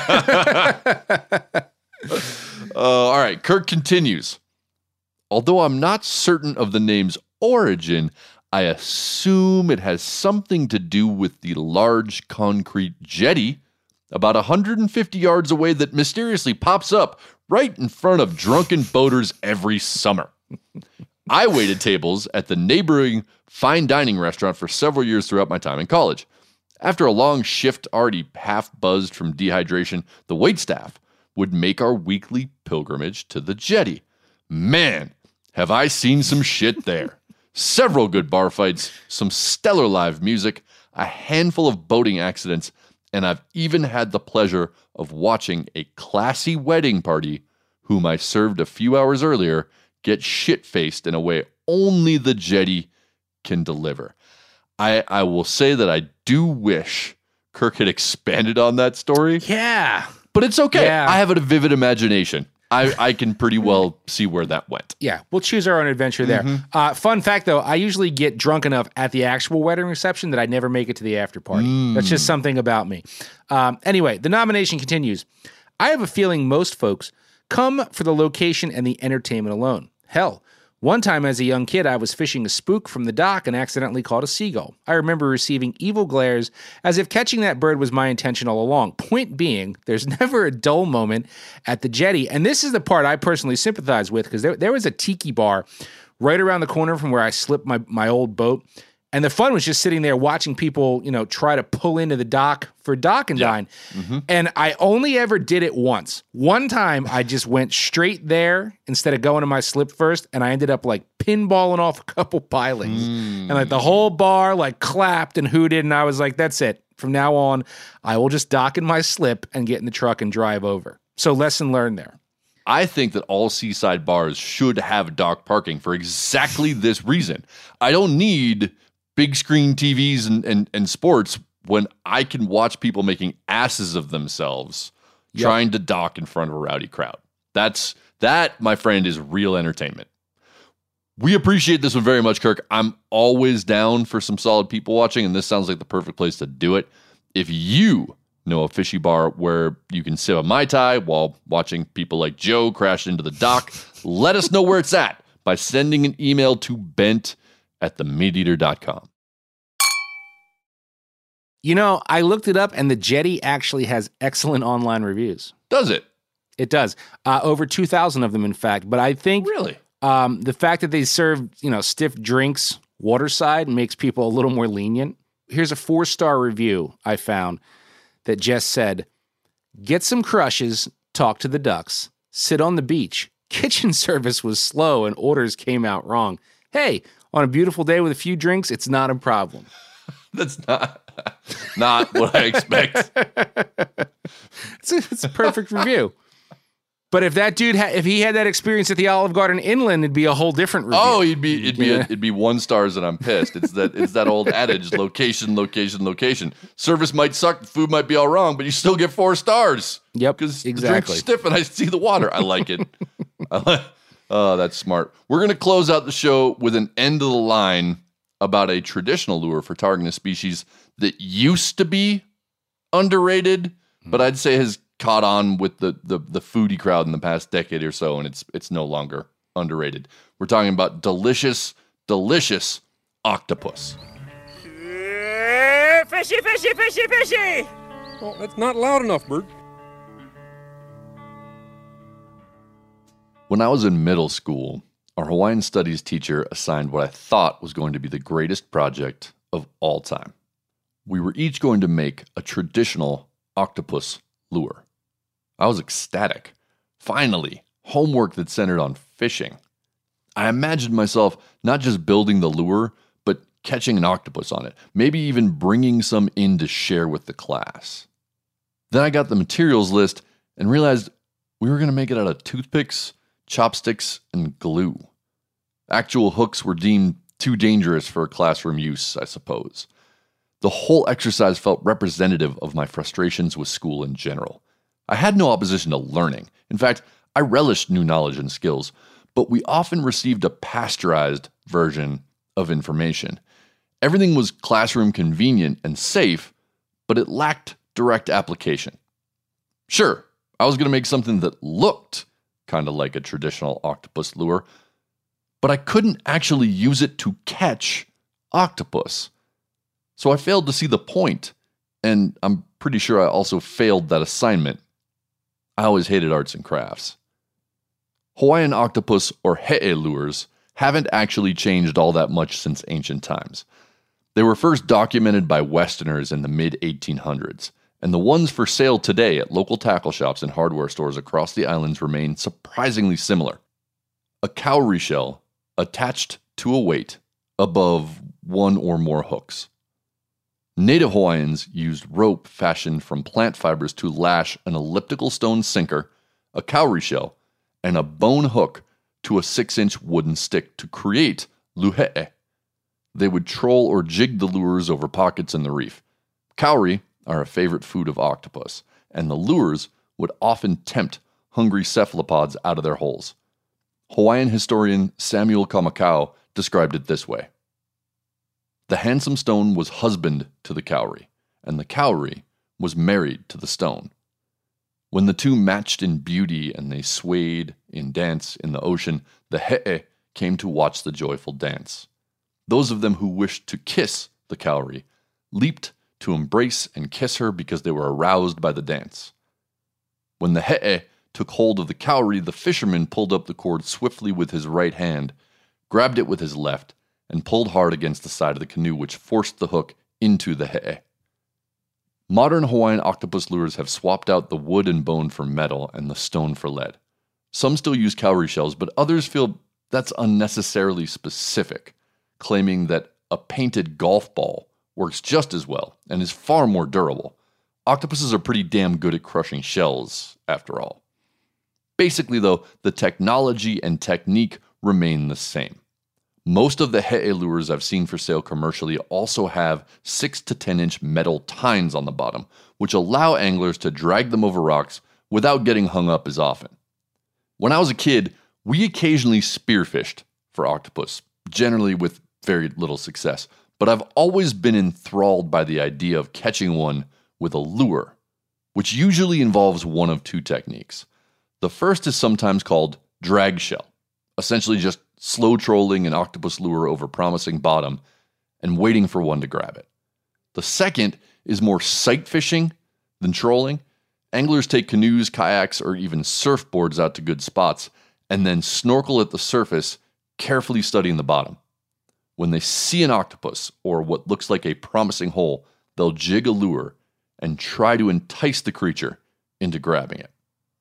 uh, all right. Kirk continues. "Although I'm not certain of the name's origin, I assume it has something to do with the large concrete jetty about one hundred fifty yards away that mysteriously pops up right in front of drunken boaters every summer. I waited tables at the neighboring fine dining restaurant for several years throughout my time in college. After a long shift, already half buzzed from dehydration, the waitstaff would make our weekly pilgrimage to the jetty. Man, have I seen some shit there. Several good bar fights, some stellar live music, a handful of boating accidents, and I've even had the pleasure of watching a classy wedding party, whom I served a few hours earlier, get shit-faced in a way only the jetty can deliver." I, I will say that I do wish Kirk had expanded on that story. Yeah. But it's okay. Yeah. I have a vivid imagination. I, I can pretty well see where that went. Yeah, we'll choose our own adventure there. Mm-hmm. Uh, fun fact, though, I usually get drunk enough at the actual wedding reception that I never make it to the after party. Mm. That's just something about me. Um, anyway, the nomination continues. "I have a feeling most folks come for the location and the entertainment alone. Hell, One time as a young kid, I was fishing a spook from the dock and accidentally caught a seagull. I remember receiving evil glares as if catching that bird was my intention all along. Point being, there's never a dull moment at the jetty. And this is the part I personally sympathize with, because there, there was a tiki bar right around the corner from where I slipped my, my old boat. And the fun was just sitting there watching people, you know, try to pull into the dock for dock and dine. Yeah. Mm-hmm. And I only ever did it once. One time I just went straight there instead of going to my slip first. And I ended up like pinballing off a couple pilings. Mm. And like the whole bar like clapped and hooted. And I was like, that's it. From now on, I will just dock in my slip and get in the truck and drive over. So lesson learned there. I think that all seaside bars should have dock parking for exactly this reason. I don't need big screen T Vs and, and, and sports when I can watch people making asses of themselves yep. trying to dock in front of a rowdy crowd. That's that, my friend, is real entertainment. We appreciate this one very much, Kirk. I'm always down for some solid people watching, and this sounds like the perfect place to do it. If you know a fishy bar where you can sip a Mai Tai while watching people like Joe crash into the dock, let us know where it's at by sending an email to bent at the meat eater dot com. You know, I looked it up, and the Jetty actually has excellent online reviews. Does it? It does. Uh, over two thousand of them, in fact. But I think really um, the fact that they serve, you know, stiff drinks waterside makes people a little more lenient. Here's a four-star review I found that just said, "Get some crushes, talk to the ducks, sit on the beach. Kitchen service was slow and orders came out wrong. Hey, on a beautiful day with a few drinks, it's not a problem." That's not not what I expect. it's, a, it's a perfect review. But if that dude had, if he had that experience at the Olive Garden inland, it'd be a whole different review. Oh, he'd be it'd be yeah. a, it'd be one stars and I'm pissed. It's that it's that old adage: location, location, location. Service might suck, the food might be all wrong, but you still get four stars. Yep, because exactly. The drink's stiff and I see the water. I like it. I like, oh, that's smart. We're gonna close out the show with an end of the line about a traditional lure for targeting a species that used to be underrated, but I'd say has caught on with the, the the foodie crowd in the past decade or so, and it's it's no longer underrated. We're talking about delicious, delicious octopus. Uh, fishy, fishy, fishy, fishy! Oh, that's not loud enough, Bert. When I was in middle school, our Hawaiian studies teacher assigned what I thought was going to be the greatest project of all time. We were each going to make a traditional octopus lure. I was ecstatic. Finally, homework that centered on fishing. I imagined myself not just building the lure, but catching an octopus on it, maybe even bringing some in to share with the class. Then I got the materials list and realized we were going to make it out of toothpicks, chopsticks, and glue. Actual hooks were deemed too dangerous for classroom use, I suppose. The whole exercise felt representative of my frustrations with school in general. I had no opposition to learning. In fact, I relished new knowledge and skills, but we often received a pasteurized version of information. Everything was classroom convenient and safe, but it lacked direct application. Sure, I was going to make something that looked kind of like a traditional octopus lure, but I couldn't actually use it to catch octopus. So I failed to see the point, and I'm pretty sure I also failed that assignment. I always hated arts and crafts. Hawaiian octopus, or he'e lures, haven't actually changed all that much since ancient times. They were first documented by Westerners in the mid eighteen hundreds, and the ones for sale today at local tackle shops and hardware stores across the islands remain surprisingly similar. A cowrie shell attached to a weight above one or more hooks. Native Hawaiians used rope fashioned from plant fibers to lash an elliptical stone sinker, a cowrie shell, and a bone hook to a six-inch wooden stick to create luhe'e. They would troll or jig the lures over pockets in the reef. Cowrie are a favorite food of octopus, and the lures would often tempt hungry cephalopods out of their holes. Hawaiian historian Samuel Kamakau described it this way. The handsome stone was husband to the cowrie, and the cowrie was married to the stone. When the two matched in beauty and they swayed in dance in the ocean, the he'e came to watch the joyful dance. Those of them who wished to kiss the cowrie leaped to embrace and kiss her because they were aroused by the dance. When the he'e took hold of the cowrie, the fisherman pulled up the cord swiftly with his right hand, grabbed it with his left, and pulled hard against the side of the canoe, which forced the hook into the he'e. Modern Hawaiian octopus lures have swapped out the wood and bone for metal and the stone for lead. Some still use cowrie shells, but others feel that's unnecessarily specific, claiming that a painted golf ball works just as well and is far more durable. Octopuses are pretty damn good at crushing shells, after all. Basically, though, the technology and technique remain the same. Most of the he'e lures I've seen for sale commercially also have six to ten inch metal tines on the bottom, which allow anglers to drag them over rocks without getting hung up as often. When I was a kid, we occasionally spearfished for octopus, generally with very little success, but I've always been enthralled by the idea of catching one with a lure, which usually involves one of two techniques. The first is sometimes called drag shell, essentially just slow trolling an octopus lure over promising bottom and waiting for one to grab it. The second is more sight fishing than trolling. Anglers take canoes, kayaks, or even surfboards out to good spots and then snorkel at the surface, carefully studying the bottom. When they see an octopus or what looks like a promising hole, they'll jig a lure and try to entice the creature into grabbing it.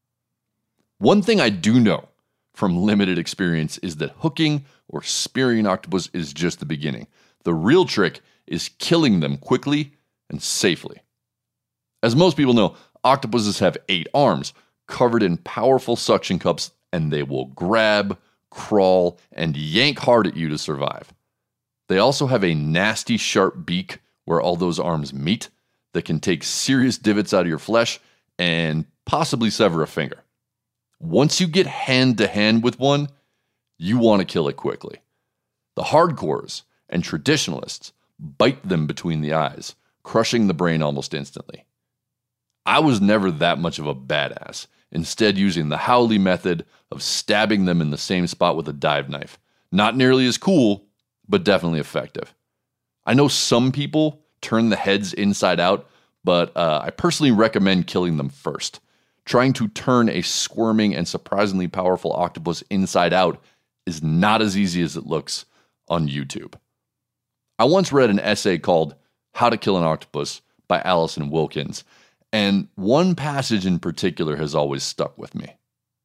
One thing I do know from limited experience is that hooking or spearing an octopus is just the beginning. The real trick is killing them quickly and safely. As most people know, octopuses have eight arms covered in powerful suction cups, and they will grab, crawl, and yank hard at you to survive. They also have a nasty sharp beak where all those arms meet that can take serious divots out of your flesh and possibly sever a finger. Once you get hand-to-hand with one, you want to kill it quickly. The hardcores and traditionalists bite them between the eyes, crushing the brain almost instantly. I was never that much of a badass, instead using the Howley method of stabbing them in the same spot with a dive knife. Not nearly as cool, but definitely effective. I know some people turn the heads inside out, but uh, I personally recommend killing them first. Trying to turn a squirming and surprisingly powerful octopus inside out is not as easy as it looks on YouTube. I once read an essay called How to Kill an Octopus by Allison Wilkins, and one passage in particular has always stuck with me.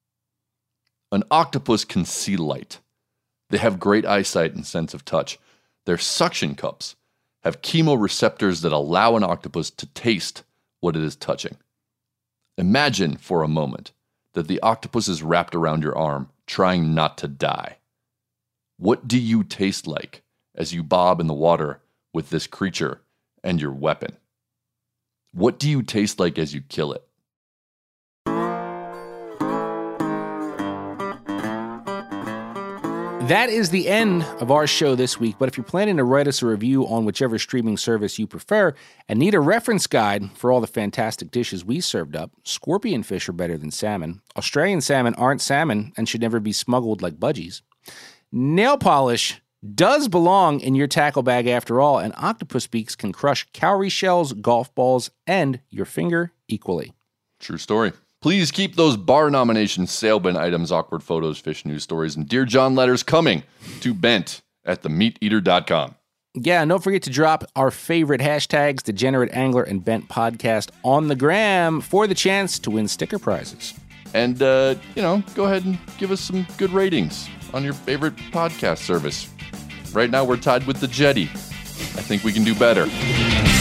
An octopus can see light. They have great eyesight and sense of touch. Their suction cups have chemoreceptors that allow an octopus to taste what it is touching. Imagine for a moment that the octopus is wrapped around your arm, trying not to die. What do you taste like as you bob in the water with this creature and your weapon? What do you taste like as you kill it? That is the end of our show this week, but if you're planning to write us a review on whichever streaming service you prefer and need a reference guide for all the fantastic dishes we served up, scorpion fish are better than salmon, Australian salmon aren't salmon and should never be smuggled like budgies, nail polish does belong in your tackle bag after all, and octopus beaks can crush cowrie shells, golf balls, and your finger equally. True story. Please keep those bar nominations, sale bin items, awkward photos, fish news stories, and Dear John letters coming to bent at the meat eater dot com. Yeah, and don't forget to drop our favorite hashtags, Degenerate Angler and Bent Podcast, on the gram for the chance to win sticker prizes. And, uh, you know, go ahead and give us some good ratings on your favorite podcast service. Right now, we're tied with the Jetty. I think we can do better.